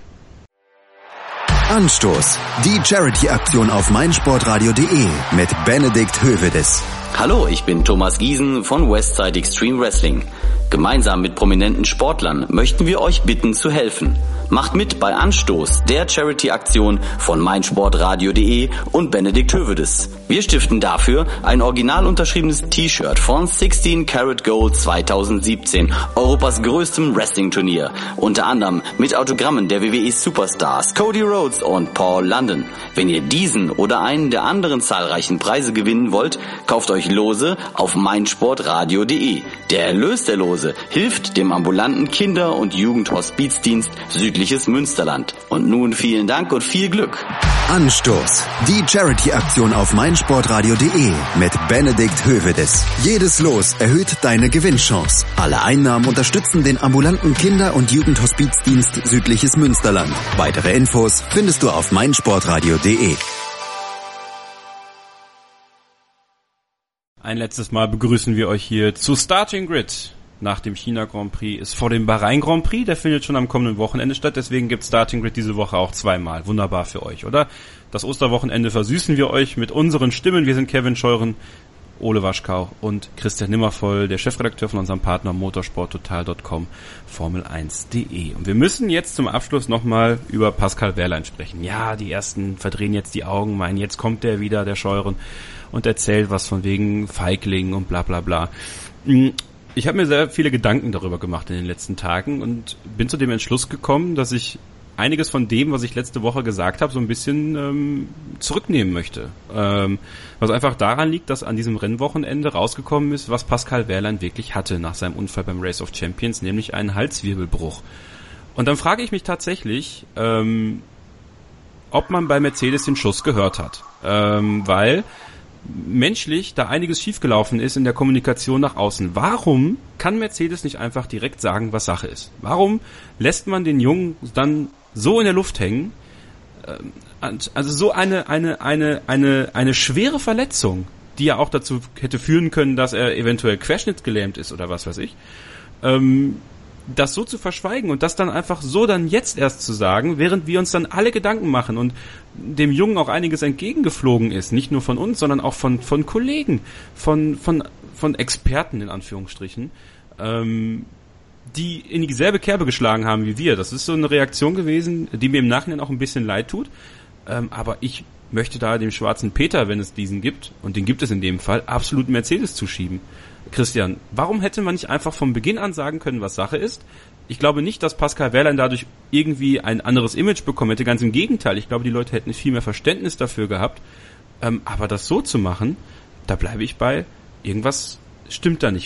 Anstoß. Die Charity-Aktion auf meinsportradio.de mit Benedikt Hövedes. Hallo, ich bin Thomas Giesen von Westside Extreme Wrestling. Gemeinsam mit prominenten Sportlern möchten wir euch bitten zu helfen. Macht mit bei Anstoß, der Charity-Aktion von meinsportradio.de und Benedikt Hövedes. Wir stiften dafür ein original unterschriebenes T-Shirt von sixteen Karat Gold zwanzig siebzehn, Europas größtem Wrestling-Turnier. Unter anderem mit Autogrammen der W W E-Superstars Cody Rhodes und Paul London. Wenn ihr diesen oder einen der anderen zahlreichen Preise gewinnen wollt, kauft euch Lose auf meinsportradio.de. Der Erlös der Lose hilft dem ambulanten Kinder- und Jugendhospizdienst Südliches Münsterland. Und nun vielen Dank und viel Glück. Anstoß. Die Charity-Aktion auf meinsportradio.de mit Benedikt Hövedes. Jedes Los erhöht deine Gewinnchance. Alle Einnahmen unterstützen den ambulanten Kinder- und Jugendhospizdienst Südliches Münsterland. Weitere Infos findest du auf meinsportradio.de. Ein letztes Mal begrüßen wir euch hier zu Starting Grid. Nach dem China Grand Prix ist vor dem Bahrain Grand Prix, der findet schon am kommenden Wochenende statt, deswegen gibt Starting Grid diese Woche auch zweimal. Wunderbar für euch, oder? Das Osterwochenende versüßen wir euch mit unseren Stimmen. Wir sind Kevin Scheuren, Ole Waschkau und Christian Nimmervoll, der Chefredakteur von unserem Partner motorsporttotal Punkt com, Formel eins Punkt de. Und wir müssen jetzt zum Abschluss nochmal über Pascal Wehrlein sprechen. Ja, die Ersten verdrehen jetzt die Augen, meinen, jetzt kommt der wieder, der Scheuren, und erzählt was von wegen Feigling und bla bla bla. Ich habe mir sehr viele Gedanken darüber gemacht in den letzten Tagen und bin zu dem Entschluss gekommen, dass ich einiges von dem, was ich letzte Woche gesagt habe, so ein bisschen ähm, zurücknehmen möchte. Ähm, was einfach daran liegt, dass an diesem Rennwochenende rausgekommen ist, was Pascal Wehrlein wirklich hatte nach seinem Unfall beim Race of Champions, nämlich einen Halswirbelbruch. Und dann frage ich mich tatsächlich, ähm, ob man bei Mercedes den Schuss gehört hat. Ähm, weil menschlich da einiges schiefgelaufen ist in der Kommunikation nach außen. Warum kann Mercedes nicht einfach direkt sagen, was Sache ist? Warum lässt man den Jungen dann so in der Luft hängen? Also so eine eine eine eine eine schwere Verletzung, die ja auch dazu hätte führen können, dass er eventuell querschnittsgelähmt ist oder was weiß ich. Ähm, das so zu verschweigen und das dann einfach so dann jetzt erst zu sagen, während wir uns dann alle Gedanken machen und dem Jungen auch einiges entgegengeflogen ist, nicht nur von uns, sondern auch von von Kollegen, von von von Experten in Anführungsstrichen, ähm, die in dieselbe Kerbe geschlagen haben wie wir. Das ist so eine Reaktion gewesen, die mir im Nachhinein auch ein bisschen leid tut, ähm, aber ich möchte da dem schwarzen Peter, wenn es diesen gibt, und den gibt es in dem Fall, absolut Mercedes zuschieben. Christian, warum hätte man nicht einfach von Beginn an sagen können, was Sache ist? Ich glaube nicht, dass Pascal Wehrlein dadurch irgendwie ein anderes Image bekommen hätte. Ganz im Gegenteil. Ich glaube, die Leute hätten viel mehr Verständnis dafür gehabt. Ähm, aber das so zu machen, da bleibe ich bei, irgendwas stimmt da nicht. Und irgendwas, also das gefällt mir einfach nicht, wie Mercedes das gehandhabt hat. Wie siehst du das?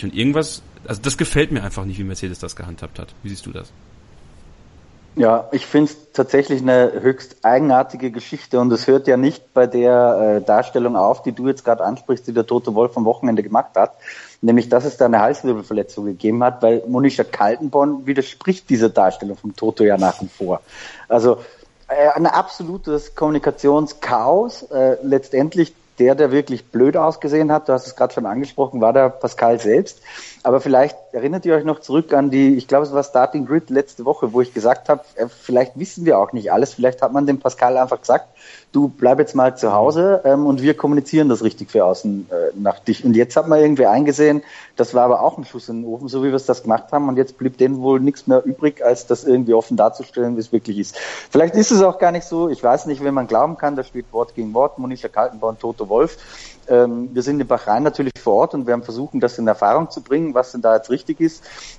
Ja, ich finde es tatsächlich eine höchst eigenartige Geschichte und es hört ja nicht bei der äh, Darstellung auf, die du jetzt gerade ansprichst, die der Toto Wolff am Wochenende gemacht hat, nämlich dass es da eine Halswirbelverletzung gegeben hat, weil Monisha Kaltenborn widerspricht dieser Darstellung vom Toto ja nach wie vor. Also äh, ein absolutes Kommunikationschaos, äh, letztendlich der, der wirklich blöd ausgesehen hat, du hast es gerade schon angesprochen, war der Pascal selbst. Aber vielleicht erinnert ihr euch noch zurück an die, ich glaube, es war Starting Grid letzte Woche, wo ich gesagt habe, vielleicht wissen wir auch nicht alles. Vielleicht hat man dem Pascal einfach gesagt, du bleib jetzt mal zu Hause ähm, und wir kommunizieren das richtig für außen äh, nach dich. Und jetzt hat man irgendwie eingesehen, das war aber auch ein Schuss in den Ofen, so wie wir es das gemacht haben. Und jetzt blieb denen wohl nichts mehr übrig, als das irgendwie offen darzustellen, wie es wirklich ist. Vielleicht ist es auch gar nicht so. Ich weiß nicht, wenn man glauben kann, da steht Wort gegen Wort. Monisha Kaltenborn, Toto Wolff. Ähm, wir sind in Bahrain natürlich vor Ort und wir haben versucht, das in Erfahrung zu bringen, was denn da jetzt richtig ist.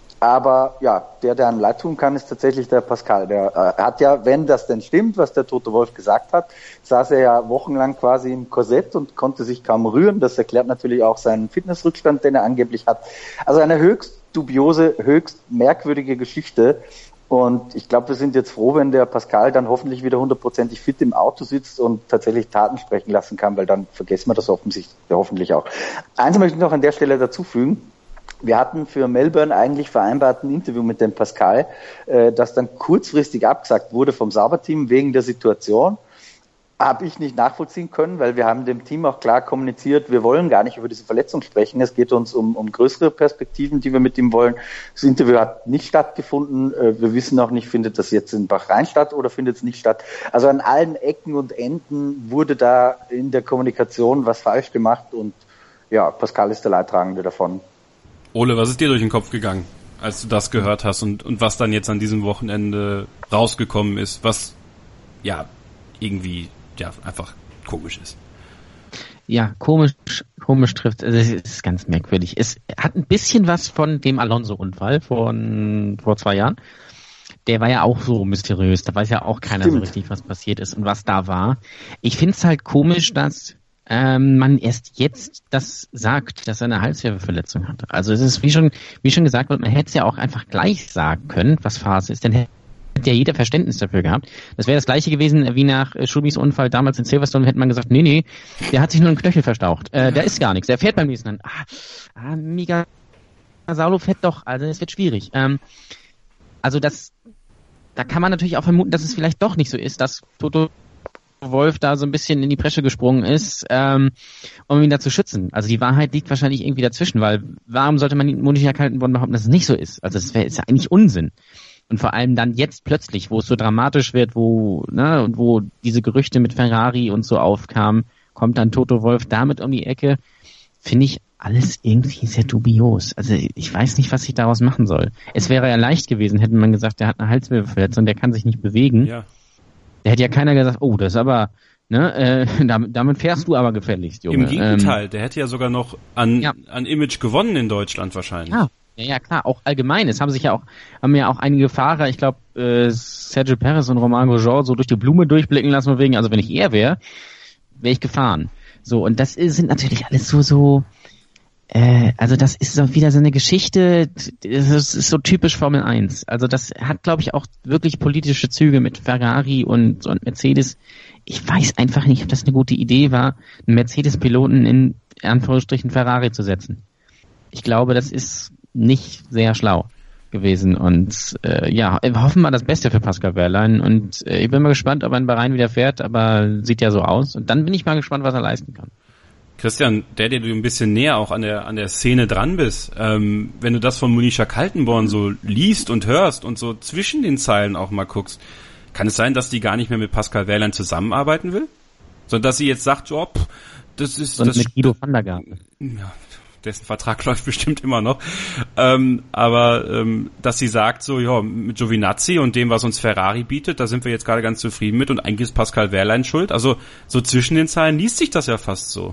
Aber ja, der, der einem leid tun kann, ist tatsächlich der Pascal. Der äh, hat ja, wenn das denn stimmt, was der Toto Wolff gesagt hat, saß er ja wochenlang quasi im Korsett und konnte sich kaum rühren. Das erklärt natürlich auch seinen Fitnessrückstand, den er angeblich hat. Also eine höchst dubiose, höchst merkwürdige Geschichte. Und ich glaube, wir sind jetzt froh, wenn der Pascal dann hoffentlich wieder hundertprozentig fit im Auto sitzt und tatsächlich Taten sprechen lassen kann, weil dann vergessen wir das offensichtlich, ja, hoffentlich auch. Eins möchte ich noch an der Stelle dazu fügen. Wir hatten für Melbourne eigentlich vereinbart ein Interview mit dem Pascal, äh, das dann kurzfristig abgesagt wurde vom Sauberteam wegen der Situation. Habe ich nicht nachvollziehen können, weil wir haben dem Team auch klar kommuniziert, wir wollen gar nicht über diese Verletzung sprechen. Es geht uns um, um größere Perspektiven, die wir mit ihm wollen. Das Interview hat nicht stattgefunden. Wir wissen auch nicht, findet das jetzt in Bahrain statt oder findet es nicht statt. Also an allen Ecken und Enden wurde da in der Kommunikation was falsch gemacht und ja, Pascal ist der Leidtragende davon. Ole, was ist dir durch den Kopf gegangen, als du das gehört hast und, und was dann jetzt an diesem Wochenende rausgekommen ist, was ja irgendwie ja einfach komisch ist? Ja, komisch, komisch trifft, also es ist ganz merkwürdig. Es hat ein bisschen was von dem Alonso-Unfall von vor zwei Jahren. Der war ja auch so mysteriös, da weiß ja auch keiner Stimmt. so richtig, was passiert ist und was da war. Ich find's halt komisch, dass ähm, man erst jetzt das sagt, dass er eine Halswirbelverletzung hatte. Also es ist, wie schon wie schon gesagt wird, man hätte es ja auch einfach gleich sagen können, was Phase ist, denn hätte ja jeder Verständnis dafür gehabt. Das wäre das gleiche gewesen wie nach Schubis Unfall damals in Silverstone, hätte man gesagt, nee, nee, der hat sich nur einen Knöchel verstaucht. Äh, da ist gar nichts, der fährt beim nächsten Mal. Ah, ah Mika Saulo fährt doch, also es wird schwierig. Ähm, also das, da kann man natürlich auch vermuten, dass es vielleicht doch nicht so ist, dass Toto Wolff da so ein bisschen in die Bresche gesprungen ist, ähm, um ihn da zu schützen. Also die Wahrheit liegt wahrscheinlich irgendwie dazwischen, weil warum sollte man Monisha Kaltenborn behaupten, dass es nicht so ist? Also das wäre ist ja eigentlich Unsinn. Und vor allem dann jetzt plötzlich, wo es so dramatisch wird, wo, ne, und wo diese Gerüchte mit Ferrari und so aufkamen, kommt dann Toto Wolff damit um die Ecke, finde ich alles irgendwie sehr dubios. Also ich weiß nicht, was ich daraus machen soll. Es wäre ja leicht gewesen, hätte man gesagt, der hat eine Halswirbelverletzung, der kann sich nicht bewegen. Ja. Da hätte ja keiner gesagt, oh, das ist aber, ne, äh, damit, damit fährst du aber gefälligst, Junge. Im Gegenteil, ähm, der hätte ja sogar noch an, ja. an Image gewonnen in Deutschland wahrscheinlich. Ja. Ja, ja, klar, auch allgemein. Es haben sich ja auch, haben ja auch einige Fahrer, ich glaube, äh, Sergio Perez und Romain Grosjean so durch die Blume durchblicken lassen, wegen, also wenn ich er wäre, wäre ich gefahren. So, und das ist, sind natürlich alles so, so, äh, also das ist so wieder so eine Geschichte, das ist so typisch Formel eins. Also das hat, glaube ich, auch wirklich politische Züge mit Ferrari und, und Mercedes. Ich weiß einfach nicht, ob das eine gute Idee war, einen Mercedes-Piloten in Anführungsstrichen Ferrari zu setzen. Ich glaube, das ist nicht sehr schlau gewesen und äh, ja, hoffen wir das Beste für Pascal Wehrlein und äh, ich bin mal gespannt, ob er in Bahrain wieder fährt, aber sieht ja so aus und dann bin ich mal gespannt, was er leisten kann. Christian, der, der du ein bisschen näher auch an der an der Szene dran bist, ähm, wenn du das von Monisha Kaltenborn so liest und hörst und so zwischen den Zeilen auch mal guckst, kann es sein, dass die gar nicht mehr mit Pascal Wehrlein zusammenarbeiten will? Sondern dass sie jetzt sagt, oh, pff, das ist... Und das mit Guido van der Garten. Ja, dessen Vertrag läuft bestimmt immer noch, ähm, aber ähm, dass sie sagt so, ja, mit Giovinazzi und dem, was uns Ferrari bietet, da sind wir jetzt gerade ganz zufrieden mit und eigentlich ist Pascal Wehrlein schuld, also so zwischen den Zeilen liest sich das ja fast so.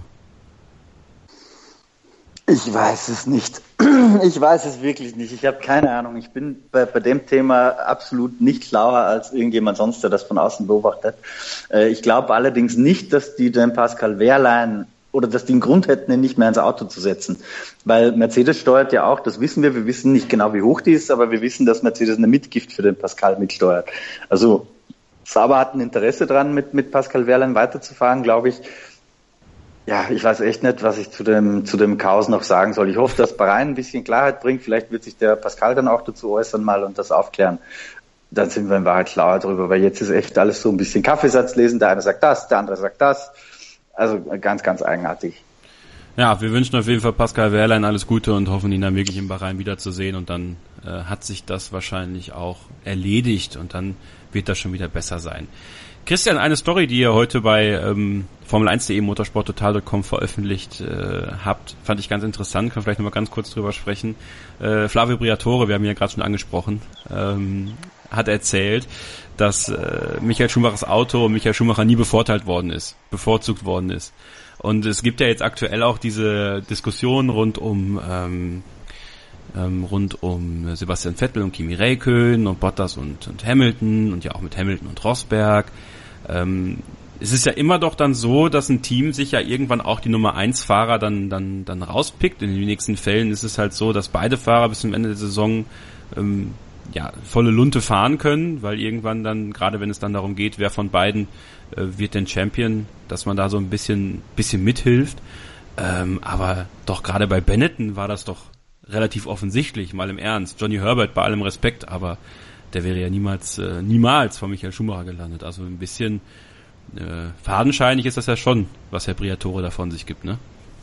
Ich weiß es nicht. Ich weiß es wirklich nicht. Ich habe keine Ahnung. Ich bin bei, bei dem Thema absolut nicht schlauer als irgendjemand sonst, der das von außen beobachtet. Äh, ich glaube allerdings nicht, dass die den Pascal Wehrlein oder dass die einen Grund hätten, ihn nicht mehr ins Auto zu setzen. Weil Mercedes steuert ja auch, das wissen wir, wir wissen nicht genau, wie hoch die ist, aber wir wissen, dass Mercedes eine Mitgift für den Pascal mitsteuert. Also Sauber hat ein Interesse dran, mit, mit Pascal Wehrlein weiterzufahren, glaube ich. Ja, ich weiß echt nicht, was ich zu dem, zu dem Chaos noch sagen soll. Ich hoffe, dass Bahrain ein bisschen Klarheit bringt. Vielleicht wird sich der Pascal dann auch dazu äußern mal und das aufklären. Dann sind wir in Wahrheit schlauer drüber, weil jetzt ist echt alles so ein bisschen Kaffeesatz lesen. Der eine sagt das, der andere sagt das. Also ganz, ganz eigenartig. Ja, wir wünschen auf jeden Fall Pascal Wehrlein alles Gute und hoffen, ihn dann wirklich in Bahrain wiederzusehen. Und dann äh, hat sich das wahrscheinlich auch erledigt und dann wird das schon wieder besser sein. Christian, eine Story, die ihr heute bei ähm, Formel eins punkt de motorsporttotal punkt com veröffentlicht äh, habt, fand ich ganz interessant. Können wir vielleicht nochmal ganz kurz drüber sprechen. Äh, Flavio Briatore, wir haben ihn ja gerade schon angesprochen, ähm, hat erzählt, dass äh, Michael Schumachers Auto und Michael Schumacher nie bevorteilt worden ist, bevorzugt worden ist. Und es gibt ja jetzt aktuell auch diese Diskussion rund um ähm, ähm, rund um Sebastian Vettel und Kimi Räikkönen und Bottas und, und Hamilton und ja auch mit Hamilton und Rosberg. Ähm, es ist ja immer doch dann so, dass ein Team sich ja irgendwann auch die Nummer eins Fahrer dann dann dann rauspickt. In den wenigsten Fällen ist es halt so, dass beide Fahrer bis zum Ende der Saison ähm, ja volle Lunte fahren können, weil irgendwann dann, gerade wenn es dann darum geht, wer von beiden äh, wird denn Champion, dass man da so ein bisschen bisschen mithilft. Ähm, aber doch gerade bei Benetton war das doch relativ offensichtlich, mal im Ernst. Johnny Herbert, bei allem Respekt, aber der wäre ja niemals äh, niemals von Michael Schumacher gelandet. Also ein bisschen äh, fadenscheinig ist das ja schon, was Herr Briatore da von sich gibt, ne?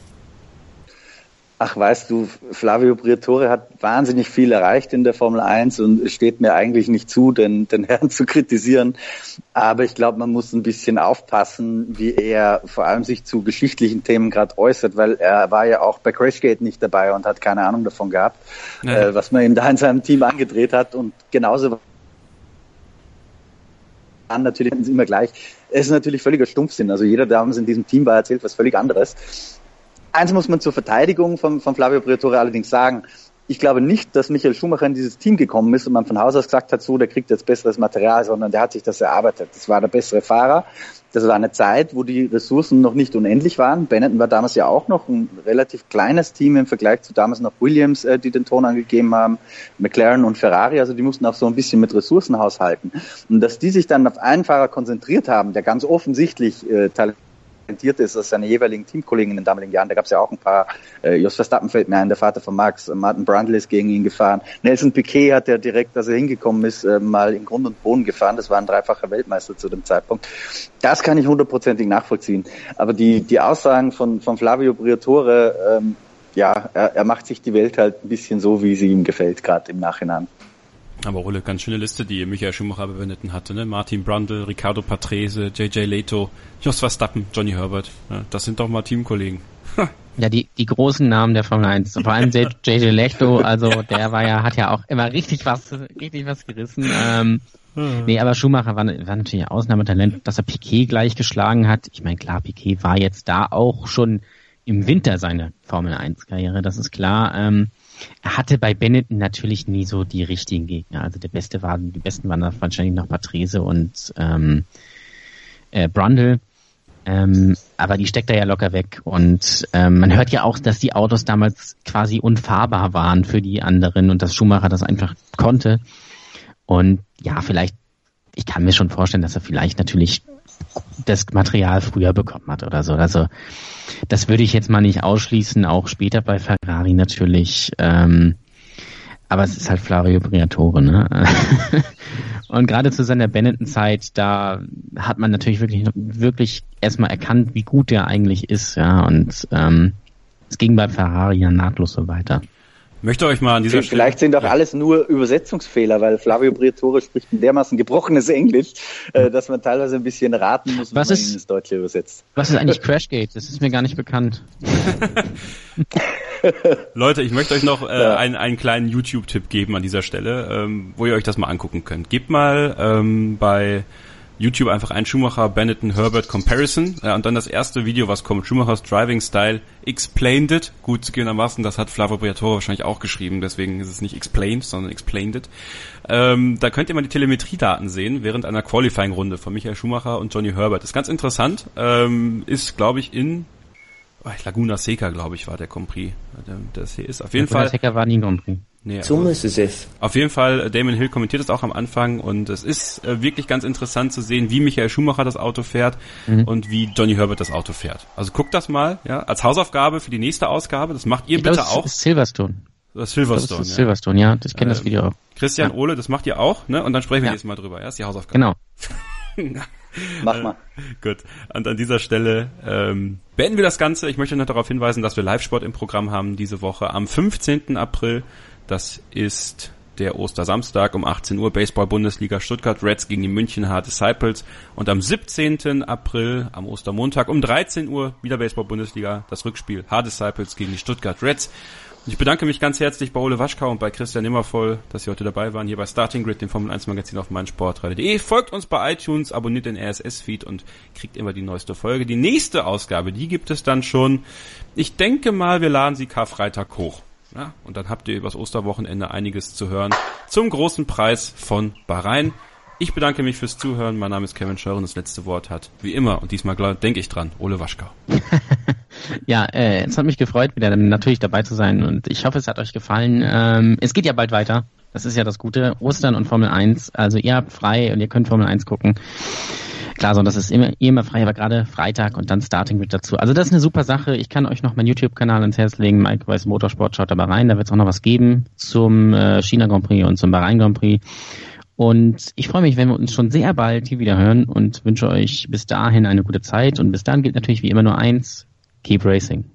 Ach, weißt du, Flavio Briatore hat wahnsinnig viel erreicht in der Formel eins und es steht mir eigentlich nicht zu, den, den Herrn zu kritisieren. Aber ich glaube, man muss ein bisschen aufpassen, wie er vor allem sich zu geschichtlichen Themen gerade äußert, weil er war ja auch bei Crashgate nicht dabei und hat keine Ahnung davon gehabt, nee. äh, was man ihm da in seinem Team angedreht hat. Und genauso waren natürlich immer gleich. Es ist natürlich völliger Stumpfsinn. Also jeder, der uns in diesem Team war, erzählt was völlig anderes. Eins muss man zur Verteidigung von, von Flavio Briatore allerdings sagen. Ich glaube nicht, dass Michael Schumacher in dieses Team gekommen ist und man von Haus aus gesagt hat, so, der kriegt jetzt besseres Material, sondern der hat sich das erarbeitet. Das war der bessere Fahrer. Das war eine Zeit, wo die Ressourcen noch nicht unendlich waren. Benetton war damals ja auch noch ein relativ kleines Team im Vergleich zu damals noch Williams, äh, die den Ton angegeben haben, McLaren und Ferrari. Also die mussten auch so ein bisschen mit Ressourcen haushalten. Und dass die sich dann auf einen Fahrer konzentriert haben, der ganz offensichtlich äh, talentiert ist als seine jeweiligen Teamkollegen in den damaligen Jahren. Da gab es ja auch ein paar, äh, Jos Verstappen fällt mir ein, der Vater von Max, Martin Brundle ist gegen ihn gefahren. Nelson Piquet hat ja direkt, als er hingekommen ist, äh, mal in Grund und Boden gefahren. Das war ein dreifacher Weltmeister zu dem Zeitpunkt. Das kann ich hundertprozentig nachvollziehen. Aber die die Aussagen von von Flavio Briatore, ähm, ja, er, er macht sich die Welt halt ein bisschen so, wie sie ihm gefällt, gerade im Nachhinein. Aber Rulle, ganz schöne Liste, die Michael Schumacher bei Benetton hatte, ne? Martin Brundle, Riccardo Patrese, J J Leto, Jos Verstappen, Johnny Herbert. Ja, das sind doch mal Teamkollegen. Ja, die die großen Namen der Formel eins. Vor allem J J Leto, also der war ja, hat ja auch immer richtig was, richtig was gerissen. Ähm, nee, aber Schumacher war, war natürlich ein Ausnahmetalent, dass er Piquet gleich geschlagen hat. Ich meine, klar, Piquet war jetzt da auch schon im Winter seine Formel eins Karriere, das ist klar. Ähm, Er hatte bei Benetton natürlich nie so die richtigen Gegner. Also der beste waren, die besten waren da wahrscheinlich noch Patrese und ähm, äh, Brundle. Ähm, aber die steckt er ja locker weg. Und ähm, man hört ja auch, dass die Autos damals quasi unfahrbar waren für die anderen und dass Schumacher das einfach konnte. Und ja, vielleicht, ich kann mir schon vorstellen, dass er vielleicht natürlich das Material früher bekommen hat oder so. Also das würde ich jetzt mal nicht ausschließen, auch später bei Ferrari natürlich. Ähm, aber es ist halt Flavio Briatore, ne? Und gerade zu seiner Benetton-Zeit, da hat man natürlich wirklich wirklich erstmal erkannt, wie gut der eigentlich ist, ja. Und ähm, es ging bei Ferrari ja nahtlos so weiter. Möchte euch mal an dieser Stelle... Vielleicht sind auch ja. alles nur Übersetzungsfehler, weil Flavio Briatore spricht ein dermaßen gebrochenes Englisch, äh, dass man teilweise ein bisschen raten muss, was wenn ist, man ihn ins Deutsche übersetzt. Was ist eigentlich Crashgate? Das ist mir gar nicht bekannt. Leute, ich möchte euch noch äh, ja. einen, einen kleinen YouTube-Tipp geben an dieser Stelle, ähm, wo ihr euch das mal angucken könnt. Gebt mal ähm, bei YouTube einfach ein Schumacher, Benetton, Herbert Comparison äh, und dann das erste Video, was kommt, Schumachers Driving Style Explained It. Gut, zugegebenermaßen, das hat Flavio Briatore wahrscheinlich auch geschrieben, deswegen ist es nicht Explained, sondern Explained It. Ähm, da könnt ihr mal die Telemetriedaten sehen, während einer Qualifying-Runde von Michael Schumacher und Johnny Herbert. Ist ganz interessant, ähm, ist, glaube ich, in Laguna Seca, glaube ich, war der Grand Prix. Das hier ist auf jeden Laguna Fall. Seca war nie ein Grand Prix. Nee, So muss es es. Auf jeden Fall, Damon Hill kommentiert es auch am Anfang und es ist äh, wirklich ganz interessant zu sehen, wie Michael Schumacher das Auto fährt mhm. und wie Johnny Herbert das Auto fährt. Also guckt das mal, ja, als Hausaufgabe für die nächste Ausgabe. Das macht ihr ich bitte glaub, auch. Das ist Silverstone. Das ist Silverstone. Das ist ja. Silverstone, ja. Ich kenne äh, das Video auch. Christian, ja. Ole, das macht ihr auch, ne? Und dann sprechen wir ja. nächstes Mal drüber. Ja, ist die Hausaufgabe. Genau. Mach mal. Gut. Und an dieser Stelle ähm, beenden wir das Ganze. Ich möchte noch darauf hinweisen, dass wir Live-Sport im Programm haben diese Woche am fünfzehnten April. Das ist der Ostersamstag um achtzehn Uhr. Baseball-Bundesliga Stuttgart Reds gegen die München Hard Disciples. Und am siebzehnten April, am Ostermontag um dreizehn Uhr, wieder Baseball-Bundesliga, das Rückspiel Hard Disciples gegen die Stuttgart Reds. Und ich bedanke mich ganz herzlich bei Ole Waschkau und bei Christian Nimmervoll, dass Sie heute dabei waren, hier bei Starting Grid, dem Formel eins Magazin auf meinsportradio punkt de. Folgt uns bei iTunes, abonniert den R S S-Feed und kriegt immer die neueste Folge. Die nächste Ausgabe, die gibt es dann schon. Ich denke mal, wir laden sie Karfreitag hoch. Ja, und dann habt ihr übers Osterwochenende einiges zu hören zum großen Preis von Bahrain. Ich bedanke mich fürs Zuhören. Mein Name ist Kevin Scheuren. Das letzte Wort hat, wie immer, und diesmal denke ich dran, Ole Waschkau. Ja, äh, es hat mich gefreut, wieder natürlich dabei zu sein und ich hoffe, es hat euch gefallen. Ähm, es geht ja bald weiter. Das ist ja das Gute. Ostern und Formel eins. Also ihr habt frei und ihr könnt Formel eins gucken. Klar, so, das ist immer, immer frei, aber gerade Freitag und dann Starting mit dazu. Also das ist eine super Sache. Ich kann euch noch meinen YouTube-Kanal ans Herz legen. Mike Weiß Motorsport, schaut da mal rein. Da wird es auch noch was geben zum äh, China Grand Prix und zum Bahrain Grand Prix. Und ich freue mich, wenn wir uns schon sehr bald hier wieder hören und wünsche euch bis dahin eine gute Zeit. Und bis dahin gilt natürlich wie immer nur eins: Keep Racing.